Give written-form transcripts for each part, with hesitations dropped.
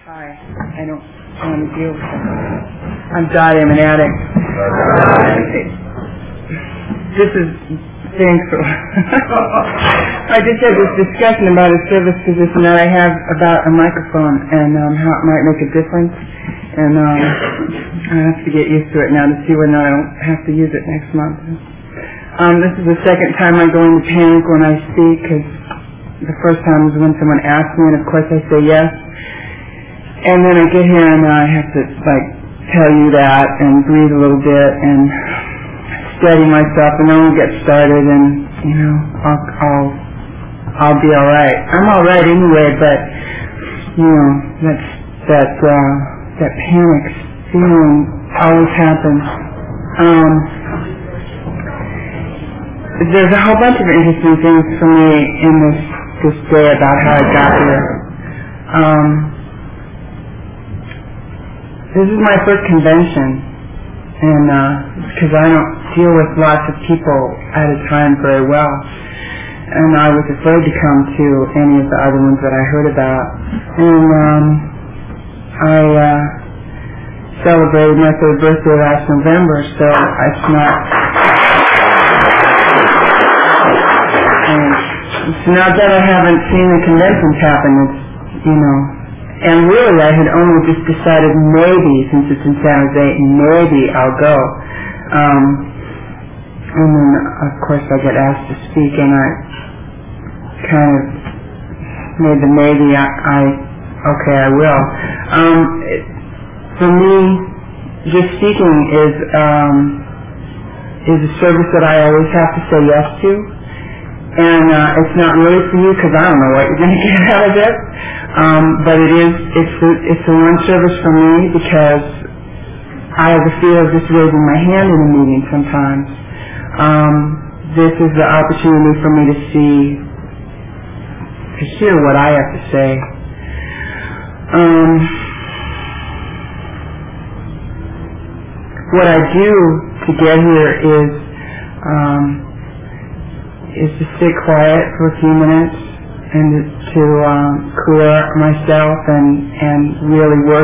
Hi, I don't want to deal with that. I'm Dottie, I'm an addict. This is thankful. I just had this discussion about a service position that I have about a microphone and how it might make a difference. And I have to get used to it now to see whether or not I don't have to use it next month. This is the second time I go into panic when I speak, because the first time was when someone asked me, and of course I say yes. And then I get here and I have to tell you that and breathe a little bit and steady myself, and then we'll get started, and I'll be all right. I'm all right anyway, but that panic feeling always happens. There's a whole bunch of interesting things for me in this day about how I got here. This is my first convention, and because I don't deal with lots of people at a time very well, and I was afraid to come to any of the other ones that I heard about. And I celebrated my 3rd birthday last November, so it's not. And so now that I haven't seen the conventions happen, it's and really, I had only just decided maybe, since it's in San Jose, maybe I'll go. And then, of course, I get asked to speak, and I kind of made the maybe, okay, I will. For me, just speaking is a service that I always have to say yes to. And it's not really for you, because I don't know what you're going to get out of it. But it's the one service for me, because I have the fear of just raising my hand in a meeting sometimes. This is the opportunity for me to hear what I have to say. What I do to get here is to sit quiet for a few minutes and to clear myself and really work.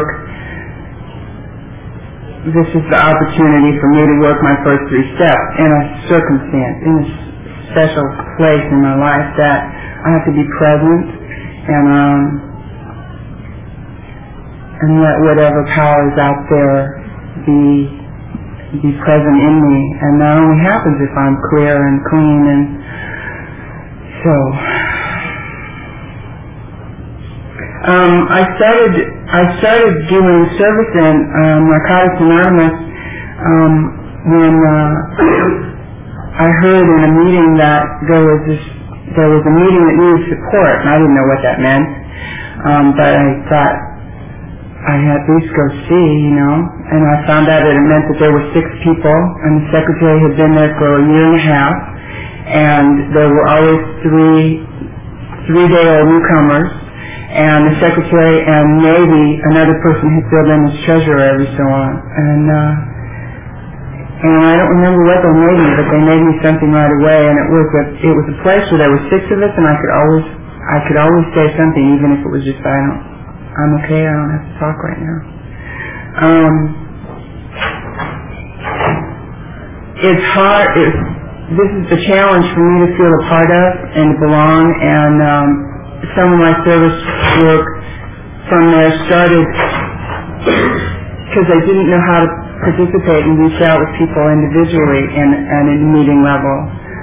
This is the opportunity for me to work my first 3 steps in a circumstance, in a special place in my life that I have to be present and let whatever power is out there be present in me. And that only happens if I'm clear and clean. And so I started doing service in Narcotics Anonymous when I heard in a meeting that there was a meeting that needed support, and I didn't know what that meant, but I thought I had at least go see, and I found out that it meant that there were 6 people, and the secretary had been there for a year and a half, and there were always 3-day-old newcomers, and the secretary and maybe another person had filled in as treasurer every so on. And I don't remember what they made me, but they made me something right away, and it was a place where there were 6 of us, and I could always say something, even if it was just I'm okay, I don't have to talk right now. It's hard. This is the challenge for me to feel a part of and to belong, and some of my service work from there started because I didn't know how to participate and reach out with people individually and at a meeting level.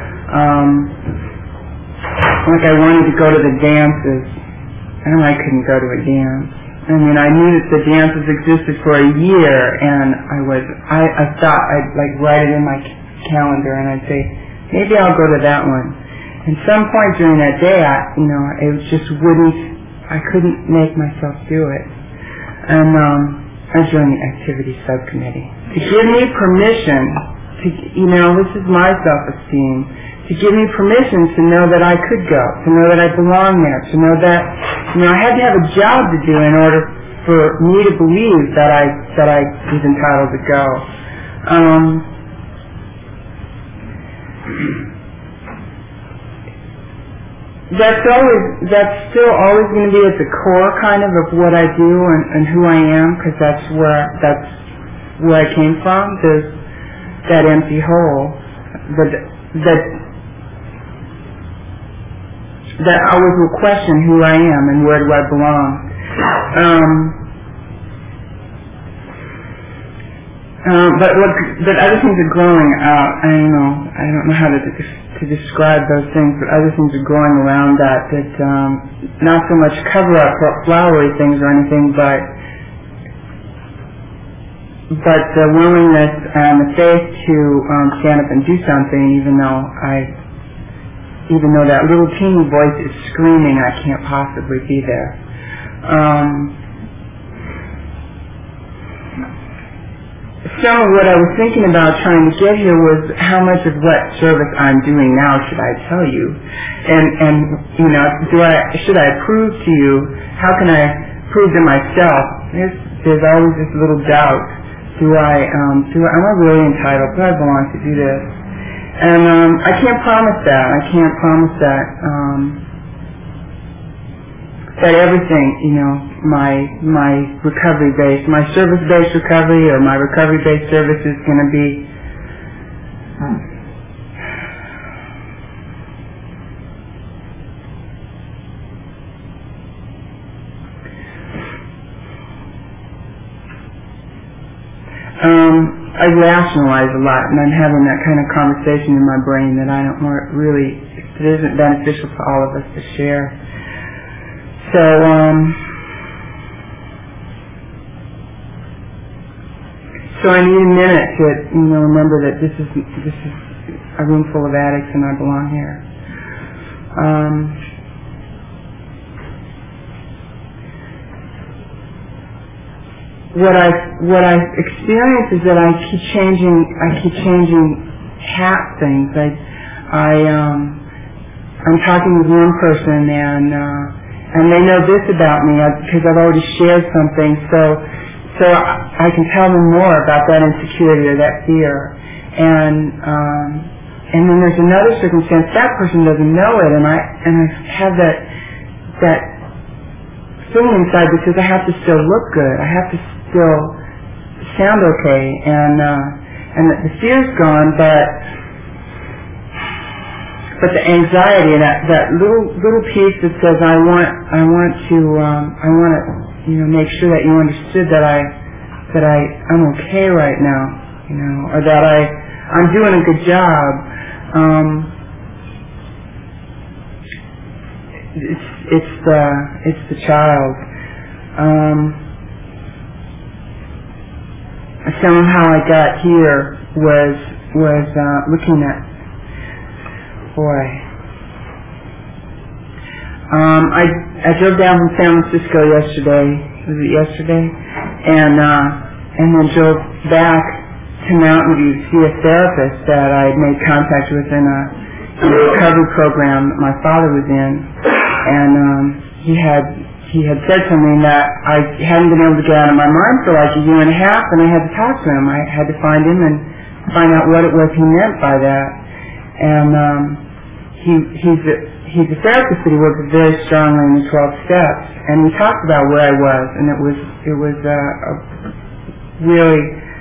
I wanted to go to the dances, and I couldn't go to a dance. I mean, I knew that the dances existed for a year, and I thought I'd write it in my calendar, and I'd say, maybe I'll go to that one. And some point during that day, I couldn't make myself do it. And I joined the activity subcommittee to give me permission this is my self-esteem, to give me permission to know that I could go, to know that I belong there, to know that, I had to have a job to do in order for me to believe that I was entitled to go. that's still always going to be at the core kind of what I do and who I am, because that's where I came from. There's that empty hole that always will question who I am and where do I belong. But other things are growing out. I don't know how to describe those things, but other things are growing around that not so much cover up flowery things or anything, but the willingness and the faith to stand up and do something, even though that little teeny voice is screaming, I can't possibly be there. Some of what I was thinking about trying to get here was how much of what service I'm doing now should I tell you, and should I prove to you? How can I prove to myself? There's always this little doubt. Am I really entitled? Do I belong to do this? And I can't promise that. I can't promise that. That everything, my recovery-based, my service-based recovery or my recovery-based service is going to be I rationalize a lot, and I'm having that kind of conversation in my brain that I don't really, it isn't beneficial for all of us to share. So, I need a minute to, remember that this is a room full of addicts and I belong here. What I experience is that I keep changing hat things. I'm talking with one person and they know this about me because I've already shared something, so I can tell them more about that insecurity or that fear. And then there's another circumstance, that person doesn't know it, and I have that feeling inside because I have to still look good. I have to still sound okay, and the fear's gone, but the anxiety and that little piece that says I want to make sure that you understood that I'm okay right now, or that I'm doing a good job. It's the child. Somehow I got here was looking at. Boy. I drove down from San Francisco yesterday. Was it yesterday? And then drove back to Mountain View to see a therapist that I had made contact with in a recovery program that my father was in. And he had said something that I hadn't been able to get out of my mind for like a year and a half, and I had to talk to him. I had to find him and find out what it was he meant by that. And he's a therapist, but he works very strongly in the 12 steps. And we talked about where I was, and it was a really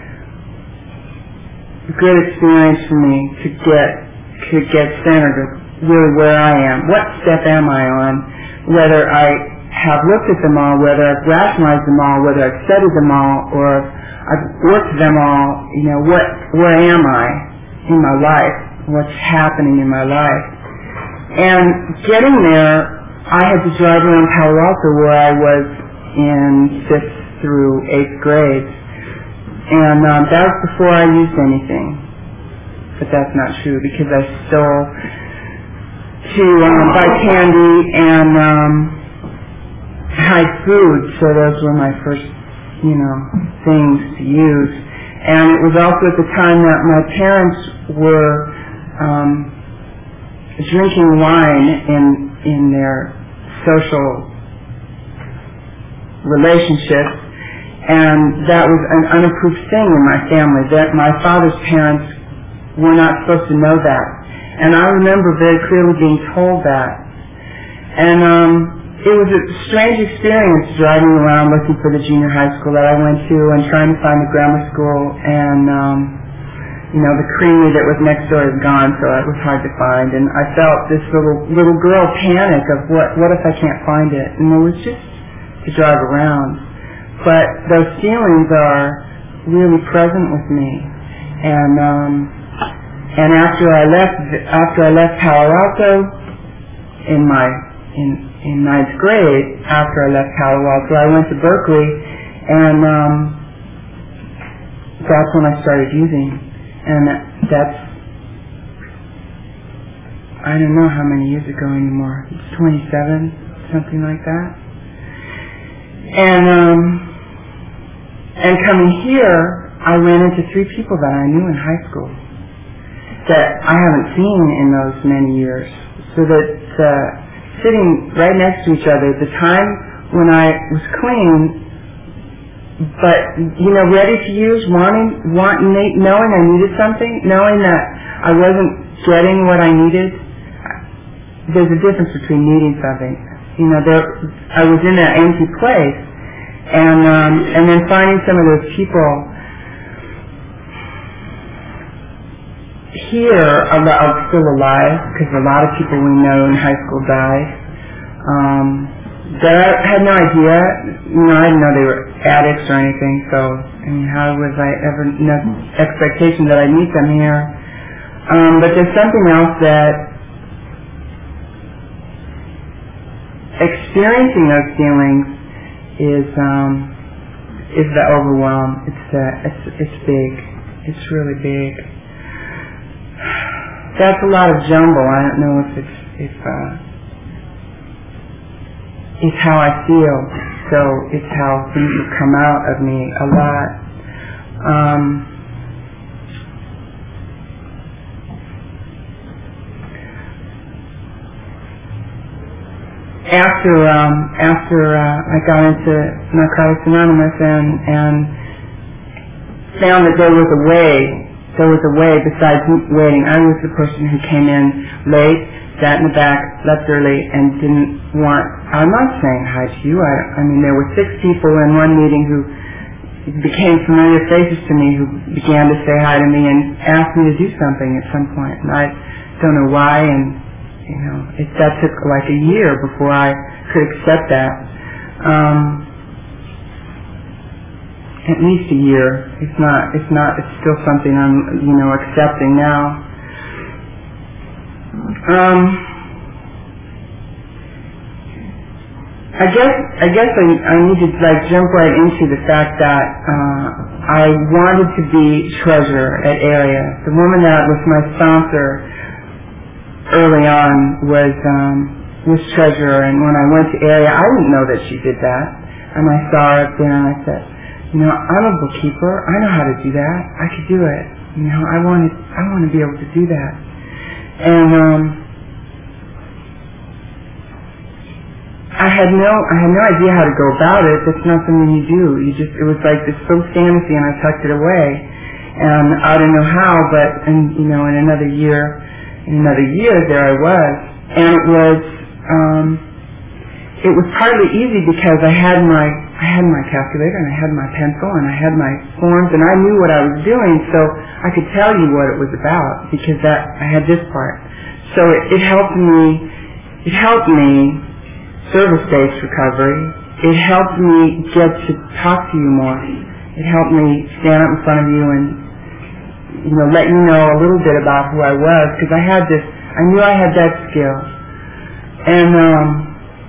good experience for me to get centered with really where I am. What step am I on? Whether I have looked at them all, whether I've rationalized them all, whether I've studied them all, or I've worked them all. Where am I in my life? What's happening in my life? And getting there, I had to drive around Palo Alto where I was in 5th through 8th grade. And that was before I used anything. But that's not true because I stole to buy candy and hide food. So those were my first, things to use. And it was also at the time that my parents were drinking wine in their social relationships, and that was an unapproved thing in my family. That my father's parents were not supposed to know that, and I remember very clearly being told that. And it was a strange experience driving around looking for the junior high school that I went to and trying to find the grammar school, and the creamery that was next door is gone, so it was hard to find. And I felt this little girl panic of what if I can't find it? And it was just to drive around. But those feelings are really present with me. And after I left Palo Alto in ninth grade, after I left Palo Alto, I went to Berkeley, and that's when I started using. And that's, I don't know how many years ago anymore. It's 27, something like that. And coming here, I ran into 3 people that I knew in high school that I haven't seen in those many years. So that sitting right next to each other at the time when I was clean, but ready to use, knowing I needed something, knowing that I wasn't getting what I needed. There's a difference between needing something. I was in that empty place, and then finding some of those people here are still alive, because a lot of people we know in high school died. That I had no idea. I didn't know they were addicts or anything. So, how was I ever no expectation that I'd meet them here? But there's something else that experiencing those feelings is the overwhelm. It's big. It's really big. That's a lot of jumble. I don't know if it's how I feel. So it's how things will come out of me a lot. After I got into Narcotics Anonymous and found that there was a way besides waiting. I was the person who came in late, sat in the back, left early, and didn't want. I'm not saying hi to you. There were 6 people in one meeting who became familiar faces to me, who began to say hi to me and asked me to do something at some point, and I don't know why. And that took like a year before I could accept that. At least a year. It's still something I'm, accepting now. I guess I need to jump right into the fact that I wanted to be treasurer at Area. The woman that was my sponsor early on was treasurer, and when I went to Area, I didn't know that she did that. And I saw her up there, and I said, I'm a bookkeeper. I know how to do that. I could do it. I want to be able to do that. And I had no idea how to go about it. That's not something you do. It was like this so fantasy, and I tucked it away. And I didn't know how, but in another year, there I was. And it was partly easy because I had my calculator, and I had my pencil, and I had my forms, and I knew what I was doing, so I could tell you what it was about because I had this part. So it helped me service-based recovery. It helped me get to talk to you more. It helped me stand up in front of you and let you know a little bit about who I was, because I knew I had that skill. And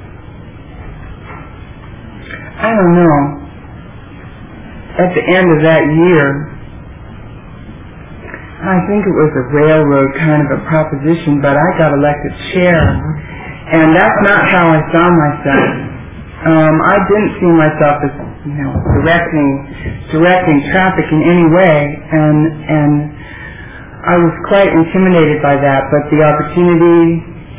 I don't know, at the end of that year, I think it was a railroad kind of a proposition, but I got elected chair, and that's not how I saw myself. I didn't see myself as, directing traffic in any way, and I was quite intimidated by that, but the opportunity,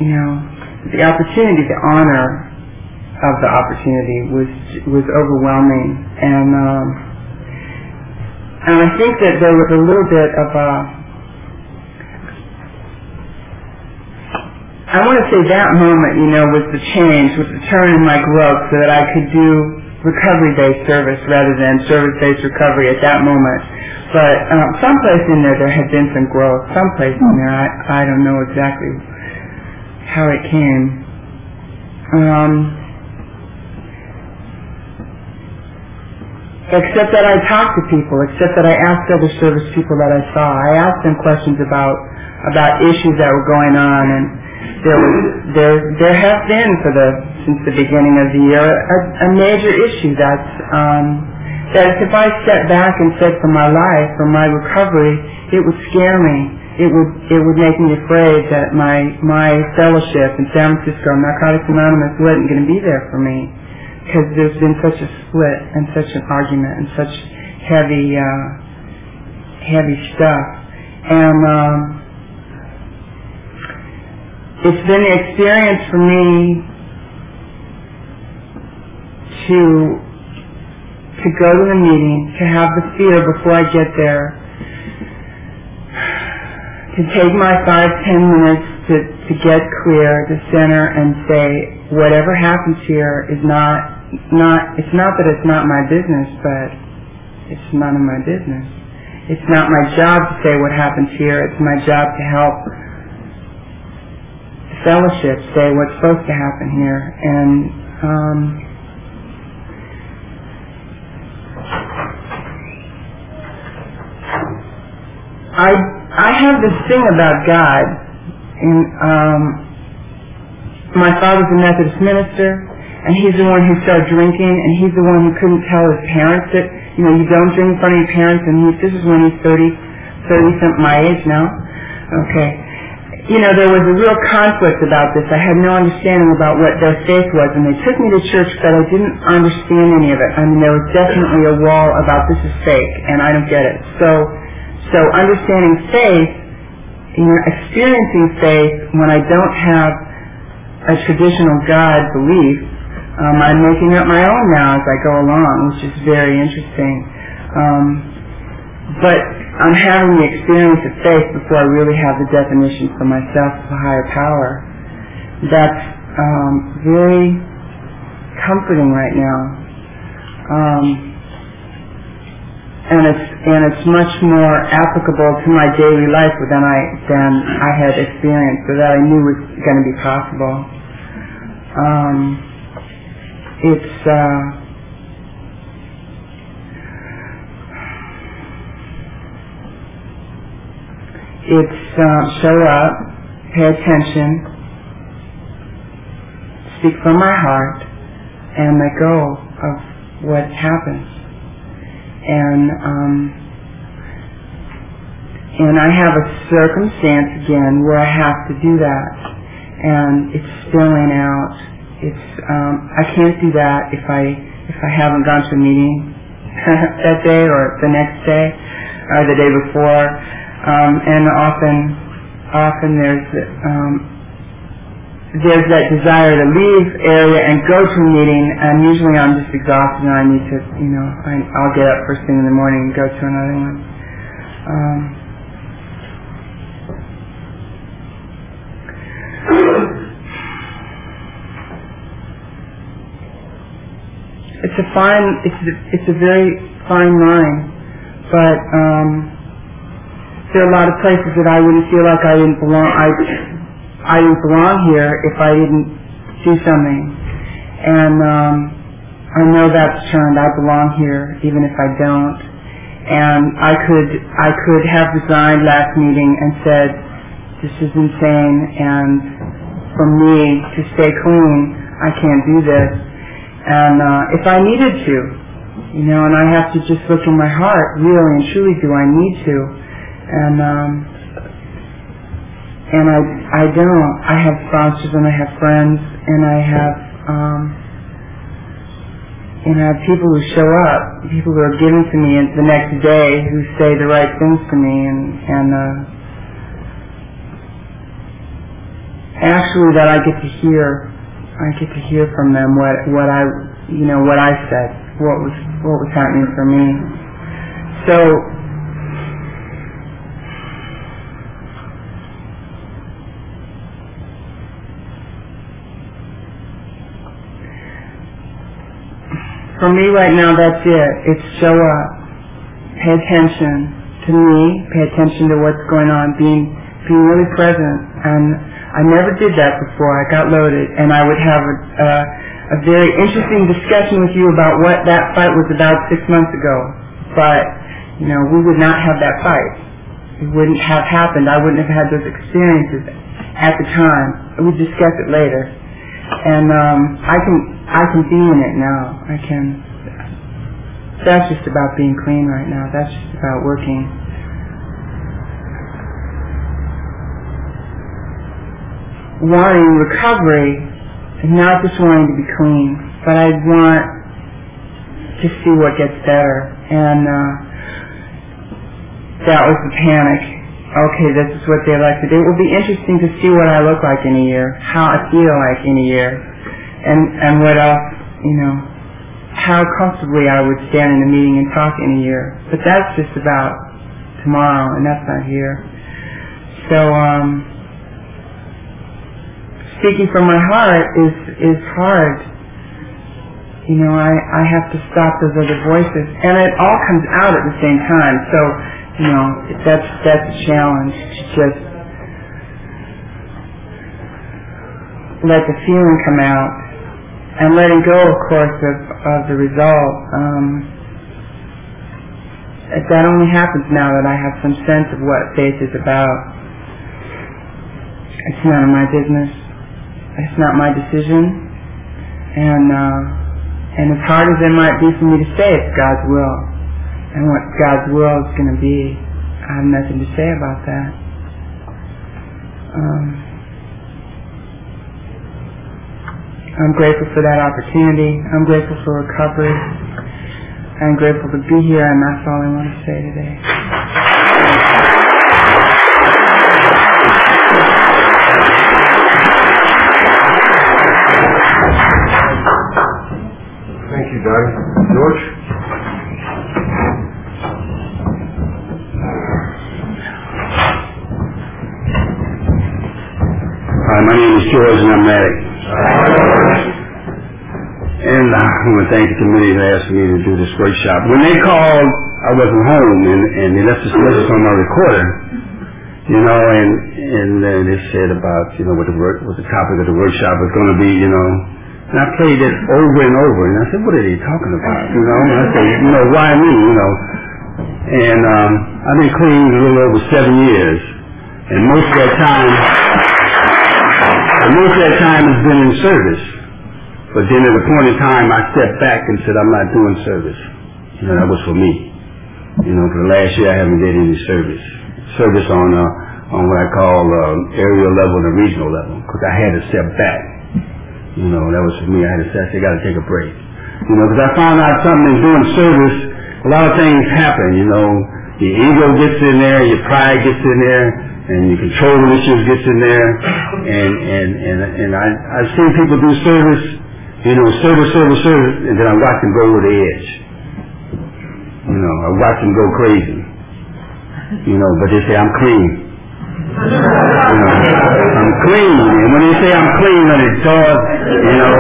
the honor of the opportunity was overwhelming, and I think that there was a little bit of I want to say that moment, was the change, was the turn in my growth so that I could do recovery-based service rather than service-based recovery at that moment. But someplace in there had been some growth. Someplace in there, I don't know exactly how it came. Except that I talked to people, except that I asked other service people that I saw. I asked them questions about issues that were going on, and there have been since the beginning of the year a major issue that if I stepped back and said for my life, for my recovery, it would scare me. It would make me afraid that my fellowship in San Francisco, Narcotics Anonymous, wasn't going to be there for me. Because there's been such a split and such an argument and such heavy stuff. And it's been the experience for me to go to the meeting, to have the fear before I get there, to take my 5-10 minutes to get clear, to center and say, whatever happens here is it's not that it's not my business, but it's none of my business. It's not my job to say what happens here. It's my job to help the fellowship say what's supposed to happen here. And I have this thing about God. And my father's a Methodist minister. And he's the one who started drinking, and he's the one who couldn't tell his parents that, you don't drink in front of your parents, and this is when he's 30-something, my age now. Okay. There was a real conflict about this. I had no understanding about what their faith was, and they took me to church, but I didn't understand any of it. I mean, there was definitely a wall about this is fake, and I don't get it. So understanding faith, experiencing faith when I don't have a traditional God belief, I'm making up my own now as I go along, which is very interesting. But I'm having the experience of faith before I really have the definition for myself of a higher power. That's very comforting right now. And it's much more applicable to my daily life than I had experienced, or that I knew was going to be possible. It's show up, pay attention, speak from my heart, and let go of what happens. And I have a circumstance again where I have to do that, and it's spilling out. I can't do that if I haven't gone to a meeting that day or the next day or the day before. And often there's that desire to leave area and go to a meeting, and usually I'm just exhausted and I need to, I'll get up first thing in the morning and go to another one. It's a very fine line, but there are a lot of places that I wouldn't feel like I didn't belong. I didn't belong here if I didn't do something, and I know that's turned. I belong here even if I don't, and I could have resigned last meeting and said, this is insane, and for me to stay clean, I can't do this. And if I needed to, and I have to just look in my heart, really and truly, do I need to? And I don't. I have sponsors and I have friends and I have people who show up, people who are given to me the next day who say the right things to me, and actually that I get to hear. I get to hear from them what I said, what was happening for me. So For me right now, that's it. It's show up, pay attention to me, pay attention to what's going on, being really present. And I never did that before. I got loaded, and I would have a very interesting discussion with you about what that fight was about 6 months ago. But, you know, we would not have that fight. It wouldn't have happened. I wouldn't have had those experiences at the time. We'd discuss it later. And I can be in it now. That's just about being clean right now. That's just about working. Wanting recovery, and not just wanting to be clean, but I want to see what gets better. And that was the panic. Okay, this is what they elected. It will be interesting to see what I look like in a year, how I feel like in a year, and what else, you know, how comfortably I would stand in a meeting and talk in a year. But that's just about tomorrow, and that's not here. So, speaking from my heart is hard. You know, I have to stop those other voices, and it all comes out at the same time. So, you know, that's a challenge, to just let the feeling come out, and letting go, of course, of the result. That only happens now that I have some sense of what faith is about. It's none of my business. It's not my decision, and as hard as it might be for me to say, it's God's will, and what God's will is going to be, I have nothing to say about that. I'm grateful for that opportunity. I'm grateful for recovery. I'm grateful to be here, and that's all I want to say today. Thank you, Doug. George? Hi, my name is George, and I'm married. And I want to thank the committee that asked me to do this workshop. When they called, I wasn't home, and they left this message on my recorder, you know, and they said about, you know, what the topic of the workshop was going to be, you know. And I played it over and over, and I said, what are they talking about, you know? And I said, you know, why me, you know? And I've been clean a little over 7 years, and most of that time has been in service. But then at a point in time, I stepped back and said, I'm not doing service. You know, that was for me. You know, for the last year, I haven't did any service. Service on what I call area level and regional level, because I had to step back. You know, that was for me. I had to say, I got to take a break. You know, because I found out something in doing service, a lot of things happen, you know. Your ego gets in there, your pride gets in there, and your control issues gets in there. And I've seen people do service, you know, service, and then I watch them go over the edge. You know, I watch them go crazy. You know, but they say, I'm clean. You know, I'm clean. And when they say I'm clean, then it's dog, you know.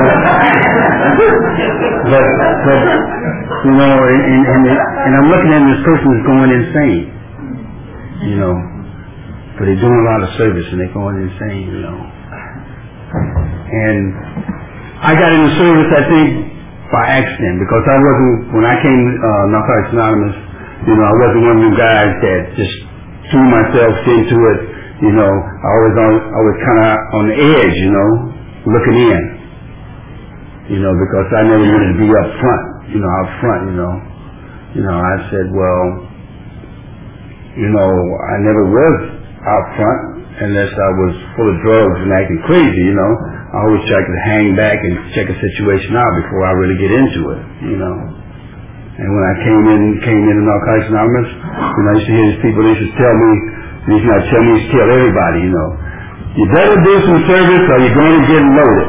But you know, and I'm looking at this person is going insane. You know. But they're doing a lot of service and they're going insane, you know. And I got into service, I think, by accident, because I wasn't, when I came to Narcotics Anonymous, you know, I wasn't one of them guys that just threw myself into it, you know. I was kind of on the edge, you know, looking in, you know, because I never wanted to be up front, you know, out front, you know. You know, I said, well, you know, I never was out front unless I was full of drugs and acting crazy, you know. I always try to hang back and check a situation out before I really get into it, you know. And when I came in Narcotics Anonymous, you know, I used to hear these people, they used to tell me, they used to not tell me, they used to tell everybody, you know, you better do some service or you're going to get loaded.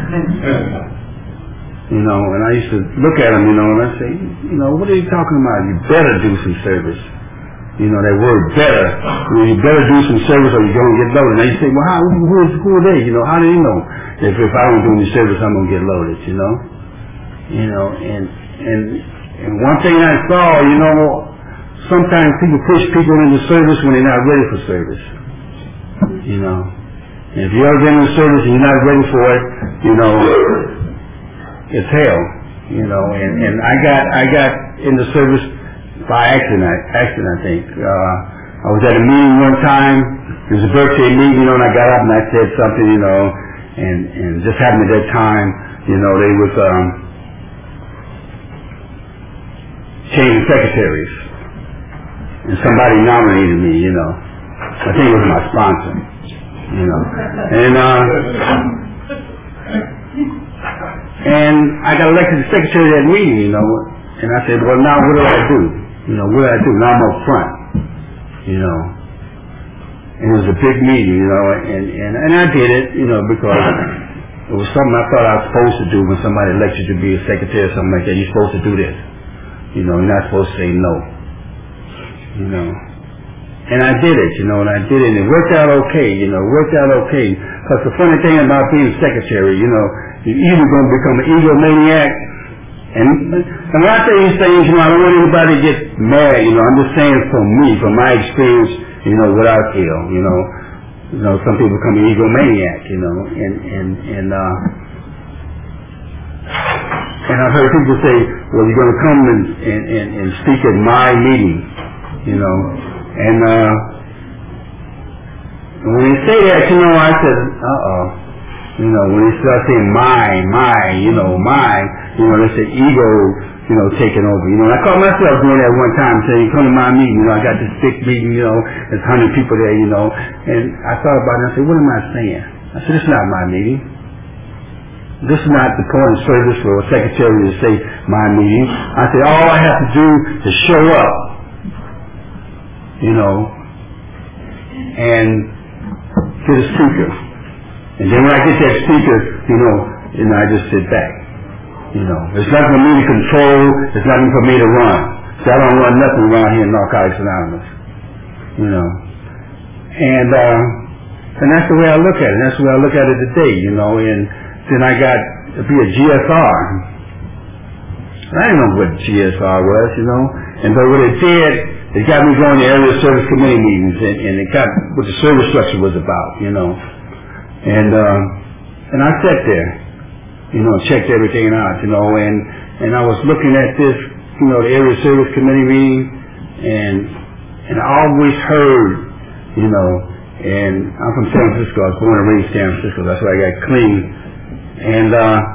You know, and I used to look at them, you know, and I say, you know, what are you talking about? You better do some service. You know, that word better. You better do some service or you're going to get loaded. Now you say, well, who are they? You know, how do they know if I don't do any service, I'm going to get loaded, you know? You know, and one thing I saw, you know, sometimes people push people into service when they're not ready for service. You know, and if you've ever been in service and you're not ready for it, you know, it's hell. You know, and I got into service by accident, I think. I was at a meeting one time. It was a birthday meeting, you know, and I got up and I said something, you know, and just happened at that time, you know, they was changing secretaries, and somebody nominated me, you know. I think it was my sponsor, you know, and I got elected to secretary of that meeting, you know, and I said, well, now what do I do? You know, what do I do? Now I'm up front, you know. And it was a big meeting, you know, and I did it, you know, because it was something I thought I was supposed to do when somebody elects you to be a secretary or something like that. You're supposed to do this. You know, you're not supposed to say no. You know. And I did it, you know, and I did it, and it worked out okay, you know, Because the funny thing about being a secretary, you know, you're either going to become an egomaniac, and when I say these things, you know, I don't want anybody to get mad, you know, I'm just saying from me, from my experience, you know, what I feel, you know. You know, some people become an egomaniac, you know, and I've heard people say, well, you're going to come and speak at my meeting, you know, and when they say that, you know, I said, you know, when they start saying you know, that's the ego, you know, taking over, you know. And I caught myself doing that one time, saying, come to my meeting, you know, I got this big meeting, you know, there's 100 people there, you know, and I thought about it and I said, what am I saying? I said, it's not my meeting. This is not the point of service for a secretary to say my meeting. I said, all I have to do is show up, you know, and get a speaker. And then when I get that speaker, you know, I just sit back. You know, there's nothing for me to control. There's nothing for me to run. So I don't run nothing around here in Narcotics Anonymous. You know, and that's the way I look at it. That's the way I look at it today. You know, and then I got to be a GSR. I didn't know what GSR was. You know, but what it did, it got me going to area service committee meetings, and it got what the service structure was about. You know, and I sat there. You know, checked everything out, you know, and I was looking at this, you know, the area service committee meeting, and I always heard, you know, and I'm from San Francisco, I was born and raised in San Francisco, that's why I got clean, and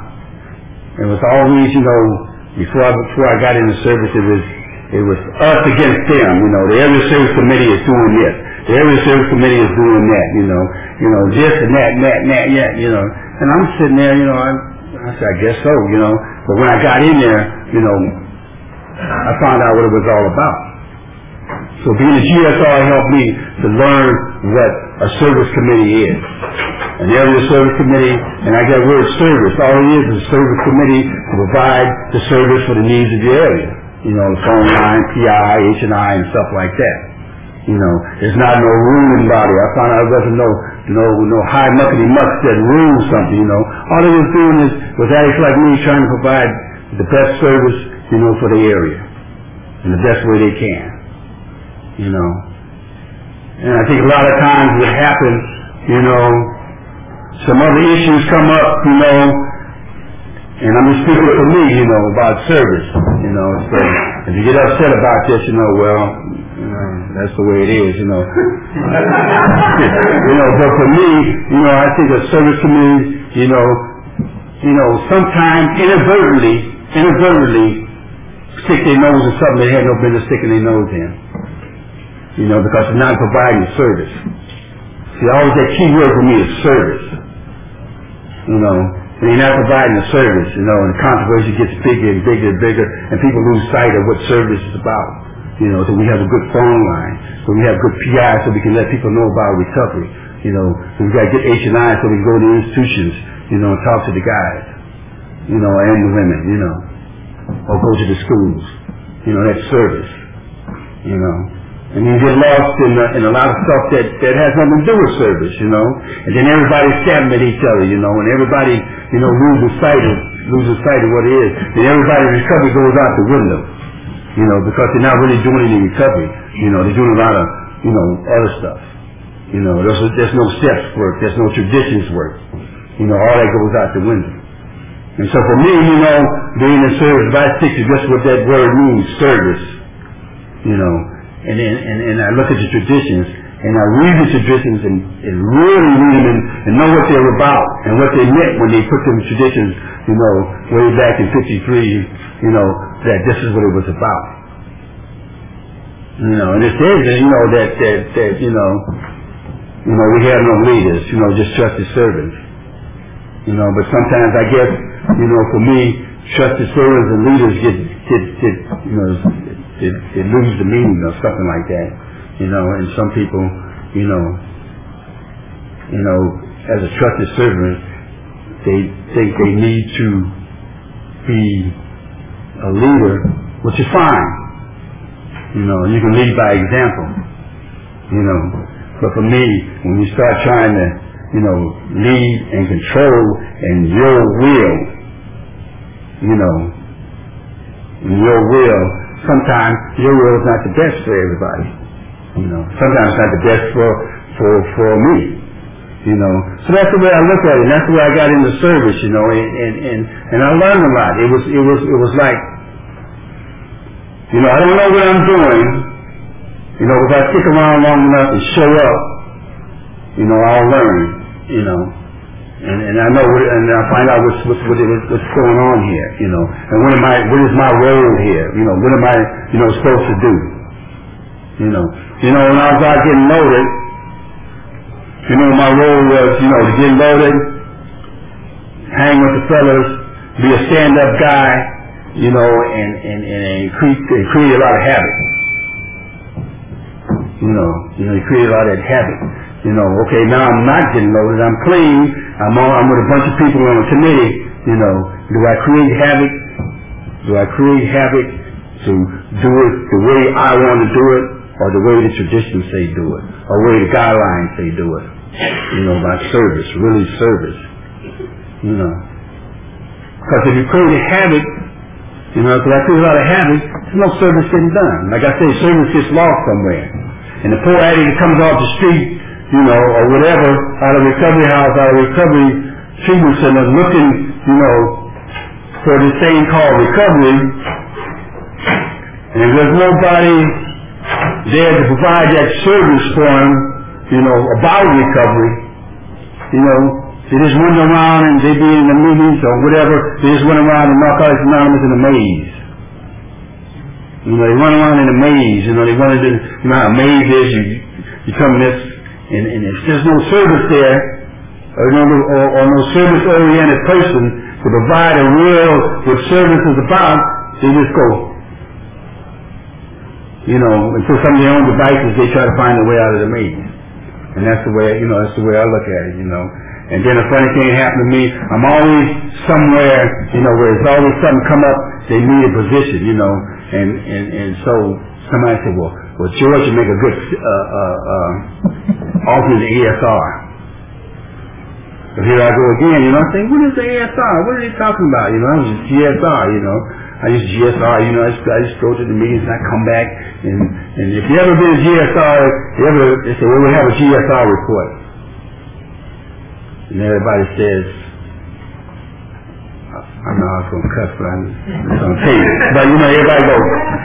it was always, you know, before I got into service, it was us against them, you know, the area service committee is doing this, the area service committee is doing that, you know, this and that, you know, and I'm sitting there, you know, I said, I guess so, you know. But when I got in there, you know, I found out what it was all about. So being a GSR helped me to learn what a service committee is. An area service committee, and I got the word service. All it is a service committee to provide the service for the needs of the area. You know, the phone line, PI, H&I, and stuff like that. You know, there's not no ruling body. I found out there wasn't no high muckety-mucks that rule something, you know. All they was doing was addicts like me trying to provide the best service, you know, for the area in the best way they can, you know. And I think a lot of times what happens, you know, some other issues come up, you know, and I'm just speaking for me, you know, about service, you know. So if you get upset about this, you know, well, that's the way it is, you know. You know, but for me, you know, I think a service committee, you know, sometimes inadvertently stick their nose in something they had no business sticking their nose in. You know, because they're not providing service. See, always that key word for me is service. You know, and you're not providing the service, you know, and the controversy gets bigger and bigger and bigger, and people lose sight of what service is about. You know, so we have a good phone line, so we have good PI, so we can let people know about recovery. You know, so we got to get H&I, so we can go to the institutions, you know, and talk to the guys, you know, and the women, you know, or go to the schools. You know, that's service. You know, and you get lost in a lot of stuff that has nothing to do with service. You know, and then everybody's stabbing at each other. You know, and everybody, you know, loses sight of losing sight of what it is. And everybody's recovery goes out the window, you know, because they're not really doing any recovery. You know, they're doing a lot of, you know, other stuff. You know, there's no steps work, there's no traditions work. You know, all that goes out the window. And so for me, you know, being in service, if I stick to just what that word means, service, you know, and I look at the traditions, and I read the traditions and really read them and know what they're about and what they meant when they put them traditions, you know, way back in 53, you know, that this is what it was about. You know, and it says that, you know, that you know, we have no leaders, you know, just trusted servants. You know, but sometimes I guess, you know, for me, trusted servants and leaders get you know, they lose the meaning or something like that. You know, and some people, you know, as a trusted servant, they think they need to be a leader, which is fine. You know, you can lead by example. You know, but for me, when you start trying to, you know, lead and control and your will, you know, sometimes your will is not the best for everybody. You know, sometimes it's not the best for me. You know, so that's the way I look at it. And that's the way I got into service. You know, and I learned a lot. It was like, you know, I don't know what I'm doing. You know, if I stick around long enough and show up, you know, I'll learn. You know, and I know and I find out what's going on here. You know, and what is my role here? You know, what am I, you know, supposed to do? You know, when I was out getting loaded, you know, my role was, you know, to get loaded, hang with the fellas, be a stand-up guy, you know, and create a lot of habit. You know, you create a lot of that habit. You know, okay, now I'm not getting loaded, I'm clean, I'm with a bunch of people on a committee, you know, do I create havoc? Do I create havoc to do it the way I want to do it, or the way the traditions say do it, or the way the guidelines say do it? You know, by service, really service. You know, because if you create a habit, you know, because I create a lot of havoc, there's no service getting done. Like I say, service gets lost somewhere. And the poor addict that comes off the street, you know, or whatever, out of recovery house, out of recovery treatment center, looking, you know, for this thing called recovery, and if there's nobody there to provide that service for him, you know, about recovery, you know, they just run around and they be in the meetings or whatever, they just run around in Narcotics Anonymous in a maze. You know, they run around in a maze, you know, they run into, you know how a maze is, you come in this, and if there's no service there, or no service-oriented person to provide a real what service is about, they just go. You know, and for some of their own devices, they try to find a way out of the maze. And that's the way, you know, that's the way I look at it, you know. And then a funny thing happened to me, I'm always somewhere, you know, where there's always something come up, they need a position, you know, and so somebody said, well, George would make a good alternate ASR. So here I go again, you know, I'm saying, what is the ASR? What are they talking about? You know, I was just GSR, you know. I use GSR, you know, I just go to the meetings and I come back, and if you ever been a GSR, they say, well, we have a GSR report. And everybody says, I know I was going to cuss, but I'm just going to tell you. But, you know, everybody goes,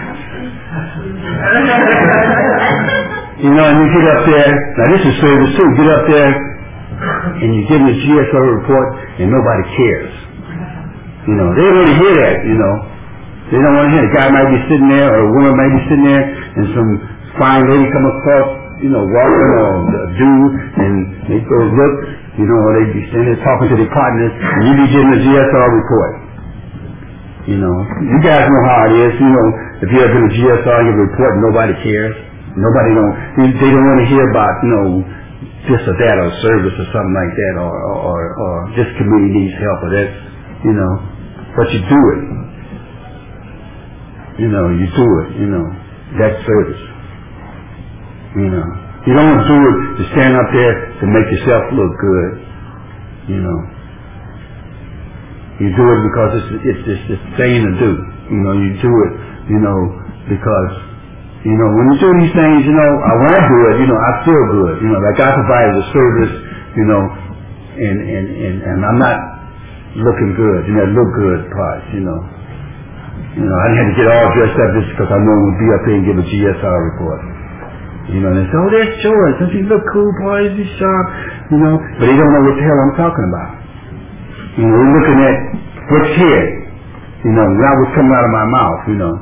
you know, and you get up there, now this is service too, get up there, and you give them a GSR report, and nobody cares. You know, they don't want to hear that, you know. They don't want to hear it. A guy might be sitting there, or a woman might be sitting there, and some fine lady come across, you know, walking, or a dude, and they go look, you know, or they be sitting there talking to their partners, and you be getting a GSR report. You know, you guys know how it is, you know, if you have been a GSR, you report, nobody cares. They don't want to hear about, you know, this or that, or service or something like that, or this community needs help, or that, you know, but you do it. You know, you do it, you know, that's service. You know, you don't do it to stand up there to make yourself look good, you know. You do it because it's the thing to do. You know, you do it, you know, because, you know, when you do these things, you know, when I do it, you know, I feel good. You know, like I provided a service, you know, and I'm not looking good, you know, look good parts, you know. You know, I didn't have to get all dressed up just because I know we'll be up here and give a GSR report. You know, and they say, oh, there's George. Doesn't he look cool, boy? Is he sharp? You know, but they don't know what the hell I'm talking about. You know, we're looking at what's here. You know, not what's coming out of my mouth, you know.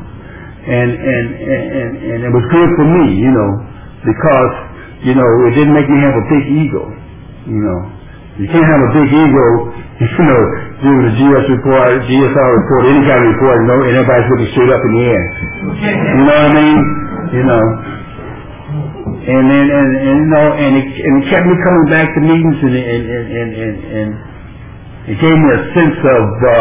And it was good for me, you know, because, you know, it didn't make me have a big ego, you know. You can't have a big ego, you know, doing the GSR report, any kind of report, you know, and everybody's looking straight up in the air. You know what I mean? You know. And then, you know, and it kept me coming back to meetings, and it gave me a sense of,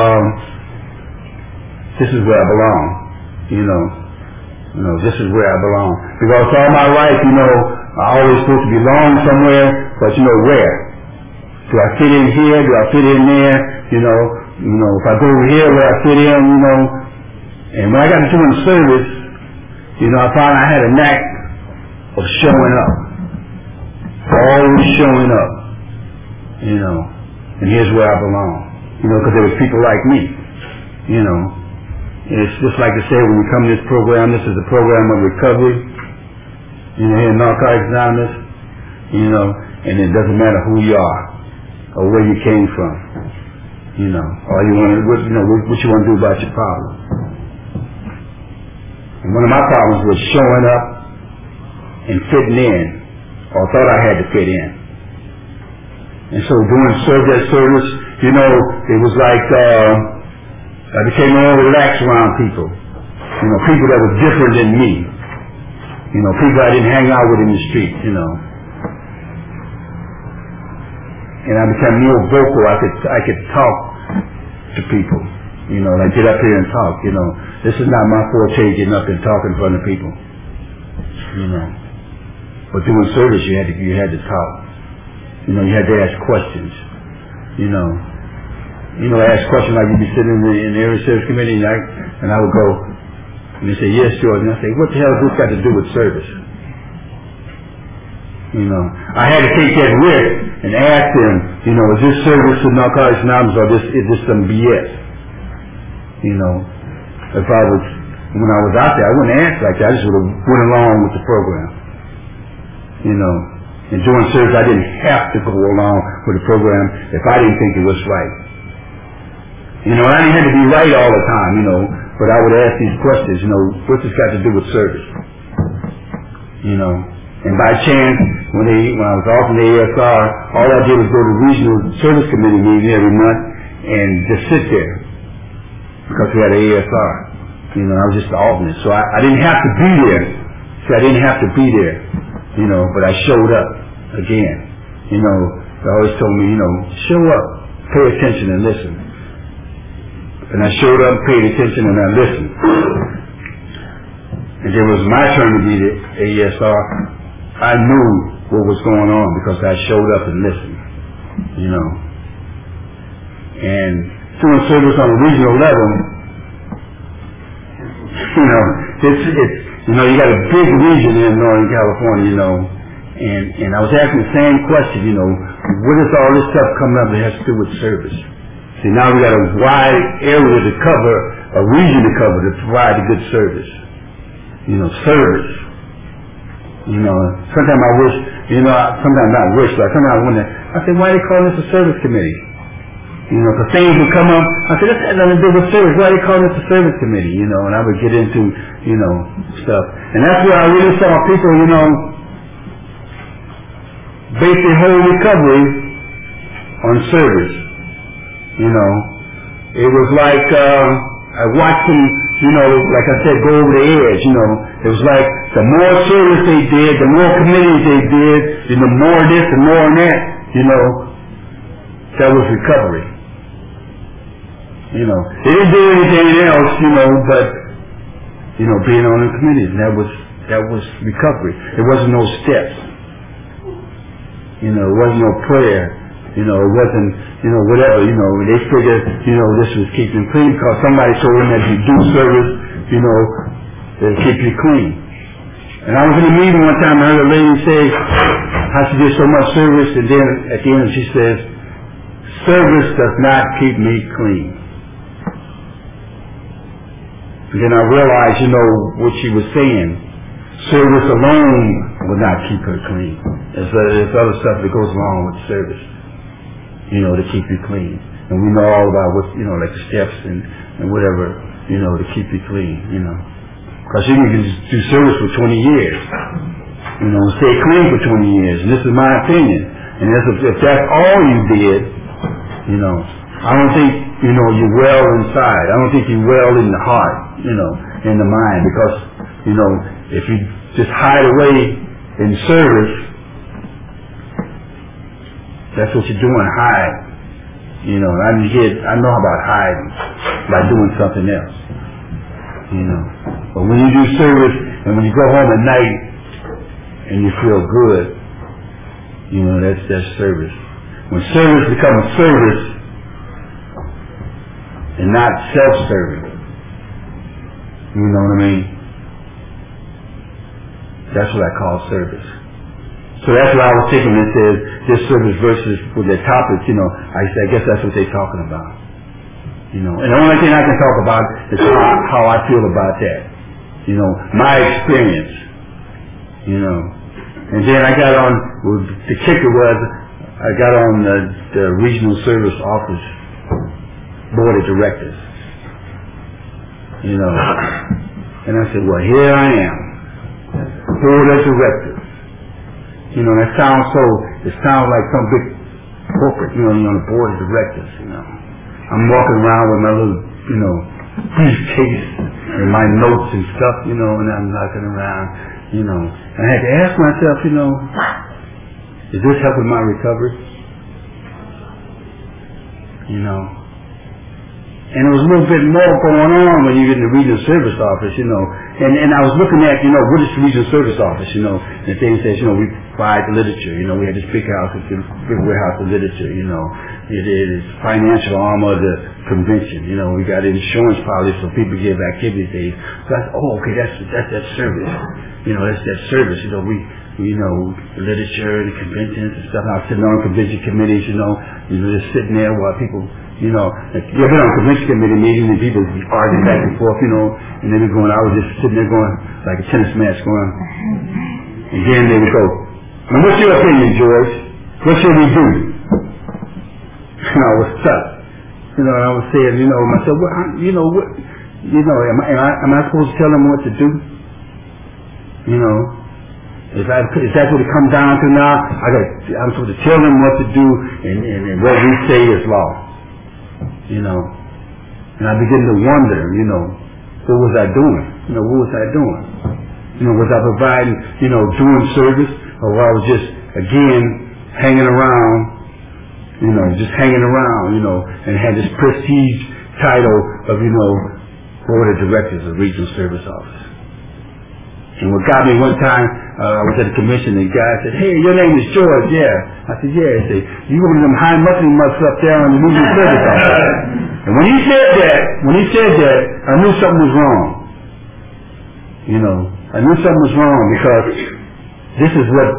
this is where I belong, you know, this is where I belong. Because all my life, you know, I always supposed to belong somewhere, but you know, where? Do I fit in here? Do I fit in there? You know, if I go over here, where I fit in, you know. And when I got into doing service, you know, I found I had a knack of showing up. Always showing up. You know. And here's where I belong. You know, because there was people like me. You know. And it's just like to say, when we come to this program, this is a program of recovery. You know, here in Narcotics Anonymous. You know, and it doesn't matter who you are or where you came from. You know, all you want to, you know, what you want to do about your problem. And one of my problems was showing up and fitting in, or thought I had to fit in. And so doing service, you know, it was like I became more relaxed around people. You know, people that were different than me. You know, people I didn't hang out with in the street, you know. And I became more vocal. I could talk to people. You know, like get up here and talk, you know. This is not my forte, getting up and talking in front of people. You know. But doing service, you had to talk. You know, you had to ask questions. You know, ask questions like you'd be sitting in the area service committee, and I would go, and they say, yes, George. And I say, what the hell has this got to do with service? You know, I had to take that risk and ask them, you know, is this service to Narcotics Anonymous, or is this some BS? You know, when I was out there, I wouldn't ask like that. I just would have went along with the program. You know, and doing service, I didn't have to go along with the program if I didn't think it was right. You know, I didn't have to be right all the time, you know, but I would ask these questions, you know, what's this got to do with service? You know, and by chance, when I was off in the ASR, all I did was go to the regional service committee meeting every month and just sit there because we had an ASR. You know, I was just the alternate, so I didn't have to be there. See, I didn't have to be there. You know, but I showed up again. You know, they always told me, you know, show up, pay attention and listen. And I showed up, paid attention, and I listened. And then it was my turn to be the ASR. I knew what was going on because I showed up and listened. You know. And doing service on a regional level, you know, it's you know, you got a big region in Northern California, you know, and I was asking the same question, you know, what is all this stuff coming up that has to do with service? See, now we got a wide area to cover, a region to cover to provide a good service. You know, service. You know, sometimes I wish, you know, sometimes not wish, but sometimes I wonder, I say, why are they calling this a service committee? You know, because things would come up, I said, this has nothing to do with service. Why are they calling this a service committee? You know, and I would get into, you know, stuff. And that's where I really saw people, you know, base their whole recovery on service. You know, it was like, I watched them, you know, like I said, go over the edge, you know. It was like the more service they did, the more committees they did, and the more this and more that, you know, that was recovery. You know, they didn't do anything else, you know, but, you know, being on the committees, that was recovery. There wasn't no steps. You know, there wasn't no prayer. you know, it wasn't, you know, whatever, you know, they figured, you know, this was keeping clean because somebody told them that if you do service, you know, it'll keep you clean. And I was in a meeting one time, I heard a lady say how she did so much service, and then at the end she says, service does not keep me clean. And then I realized, you know, what she was saying. Service alone will not keep her clean. There's other stuff that goes along with service, you know, to keep you clean. And we know all about what, you know, like the steps and whatever, you know, to keep you clean, you know. Because you can just do service for 20 years, you know, stay clean for 20 years. And this is my opinion. And if that's all you did, you know, I don't think, you know, you're well inside. I don't think you're well in the heart, you know, in the mind. Because, you know, if you just hide away in service, that's what you're doing, hide. You know, I know about hiding by doing something else. You know. But when you do service and when you go home at night and you feel good, you know, that's service. When service becomes service and not self-serving, you know what I mean? That's what I call service. So that's what I was thinking. It says this service versus with their topics, you know, I guess that's what they're talking about. You know, and the only thing I can talk about is how I feel about that. You know, my experience. You know. And then I got on, the kicker was, I got on the Regional Service Office Board of Directors. You know. And I said, well, here I am. Board of Directors. You know, it sounds like some big corporate, you know, on the Board of Directors, you know. I'm walking around with my little, you know, briefcase and my notes and stuff, you know, and I'm knocking around, you know. And I had to ask myself, you know, is this helping my recovery? You know. And there was a little bit more going on when you get in the Regional Service Office, you know. And I was looking at, you know, what is the Regional Service Office, you know. And things says, you know, we provide the literature, you know. We had this big house, this big warehouse of literature, you know. It is financial arm of the convention, you know. We got insurance policy so people give activity days. So I said, oh, okay, that's that service. You know, that's that service, you know. We you know, the literature, the conventions and stuff. I was sitting on convention committees, you know, just sitting there while people, you know, you've been on convention committee meetings and people arguing back and forth, you know, and they were going, I was just sitting there going, like a tennis match going, and then they would go, now what's your opinion, George? What should we do? And I was stuck. You know, and I was saying, you know, myself, well, am I supposed to tell them what to do? You know, is that what it comes down to now? I'm supposed to tell them what to do, and what we say is law. You know, and I begin to wonder, you know, what was I doing? You know, what was I doing? You know, was I providing, you know, doing service, or I was just again hanging around, you know, and had this prestige title of, you know, Board of Directors of Regional Service Office. And what got me one time, I was at a commission, and the guy said, hey, your name is George, yeah. I said, yeah. He said, you one of them high muscling mucks up there on the Regional Service Office. And when he said that, I knew something was wrong. You know, I knew something was wrong because this is what,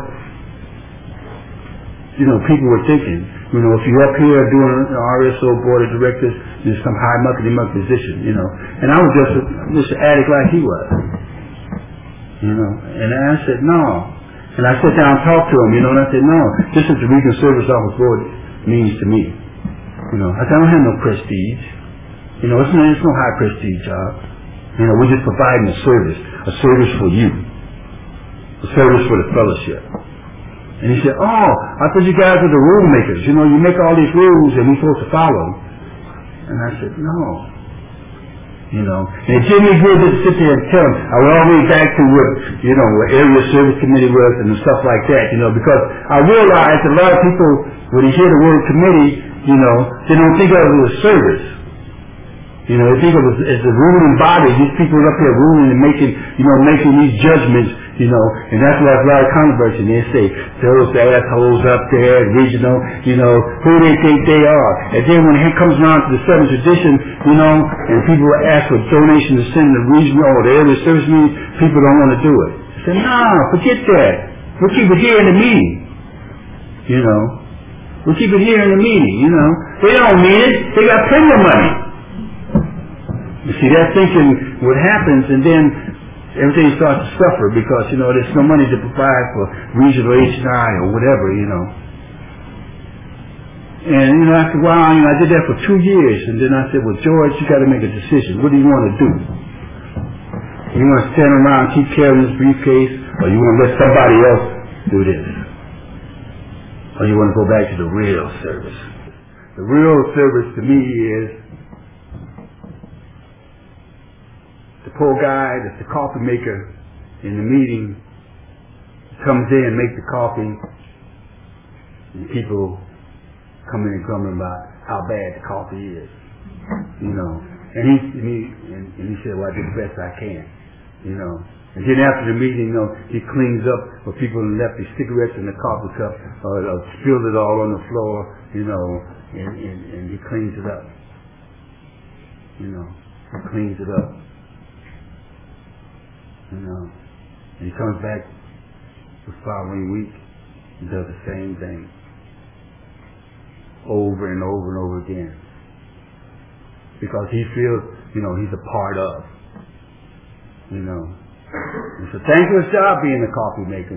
you know, people were thinking. You know, if you're up here doing an RSO Board of Directors, there's some high muckety-muck position, you know. And I was just an addict like he was. You know, and I said, no. And I sat down and talked to him, you know, and I said, no, this is the Regional Service Office Board means to me. You know, I said, I don't have no prestige. You know, it's no high prestige job. You know, we're just providing a service for you. A service for the fellowship. And he said, oh, I thought you guys were the rule makers. You know, you make all these rules and we're supposed to follow. And I said, no. You know, and it did me good to sit there and tell him. I went all the way back to what, you know, what area service committee was and stuff like that, you know, because I realized a lot of people, when they hear the word committee, you know, they don't think of it as service. You know, they think of it as a ruling body. These people are up here ruling and making these judgments, you know, and that's why there's a lot of controversy. They say, those assholes up there, regional, you know, who they think they are. And then when it comes around to the seventh edition, you know, and people ask for donations to send the regional or the area service meeting, people don't want to do it. They say, nah, forget that. We'll keep it here in the meeting, you know. We'll keep it here in the meeting, you know. They don't mean it. They got plenty of money. You see, that's thinking what happens, and then everything starts to suffer because, you know, there's no money to provide for regional HNI or whatever, you know. And, you know, after a while, you know, I did that for 2 years, and then I said, well, George, you got to make a decision. What do you want to do? You want to stand around and keep carrying this briefcase, or you want to let somebody else do this? Or you want to go back to the real service? The real service to me is the poor guy that's the coffee maker in the meeting comes in and makes the coffee, and people come in and grumbling about how bad the coffee is, you know. And he said, well, I did the best I can, you know. And then after the meeting, you know, he cleans up where people left their cigarettes in the coffee cup or spilled it all on the floor, you know, and he cleans it up, you know. He cleans it up. You know, and he comes back the following week and does the same thing over and over and over again because he feels, you know, he's a part of, you know. It's a thankless job being a coffee maker.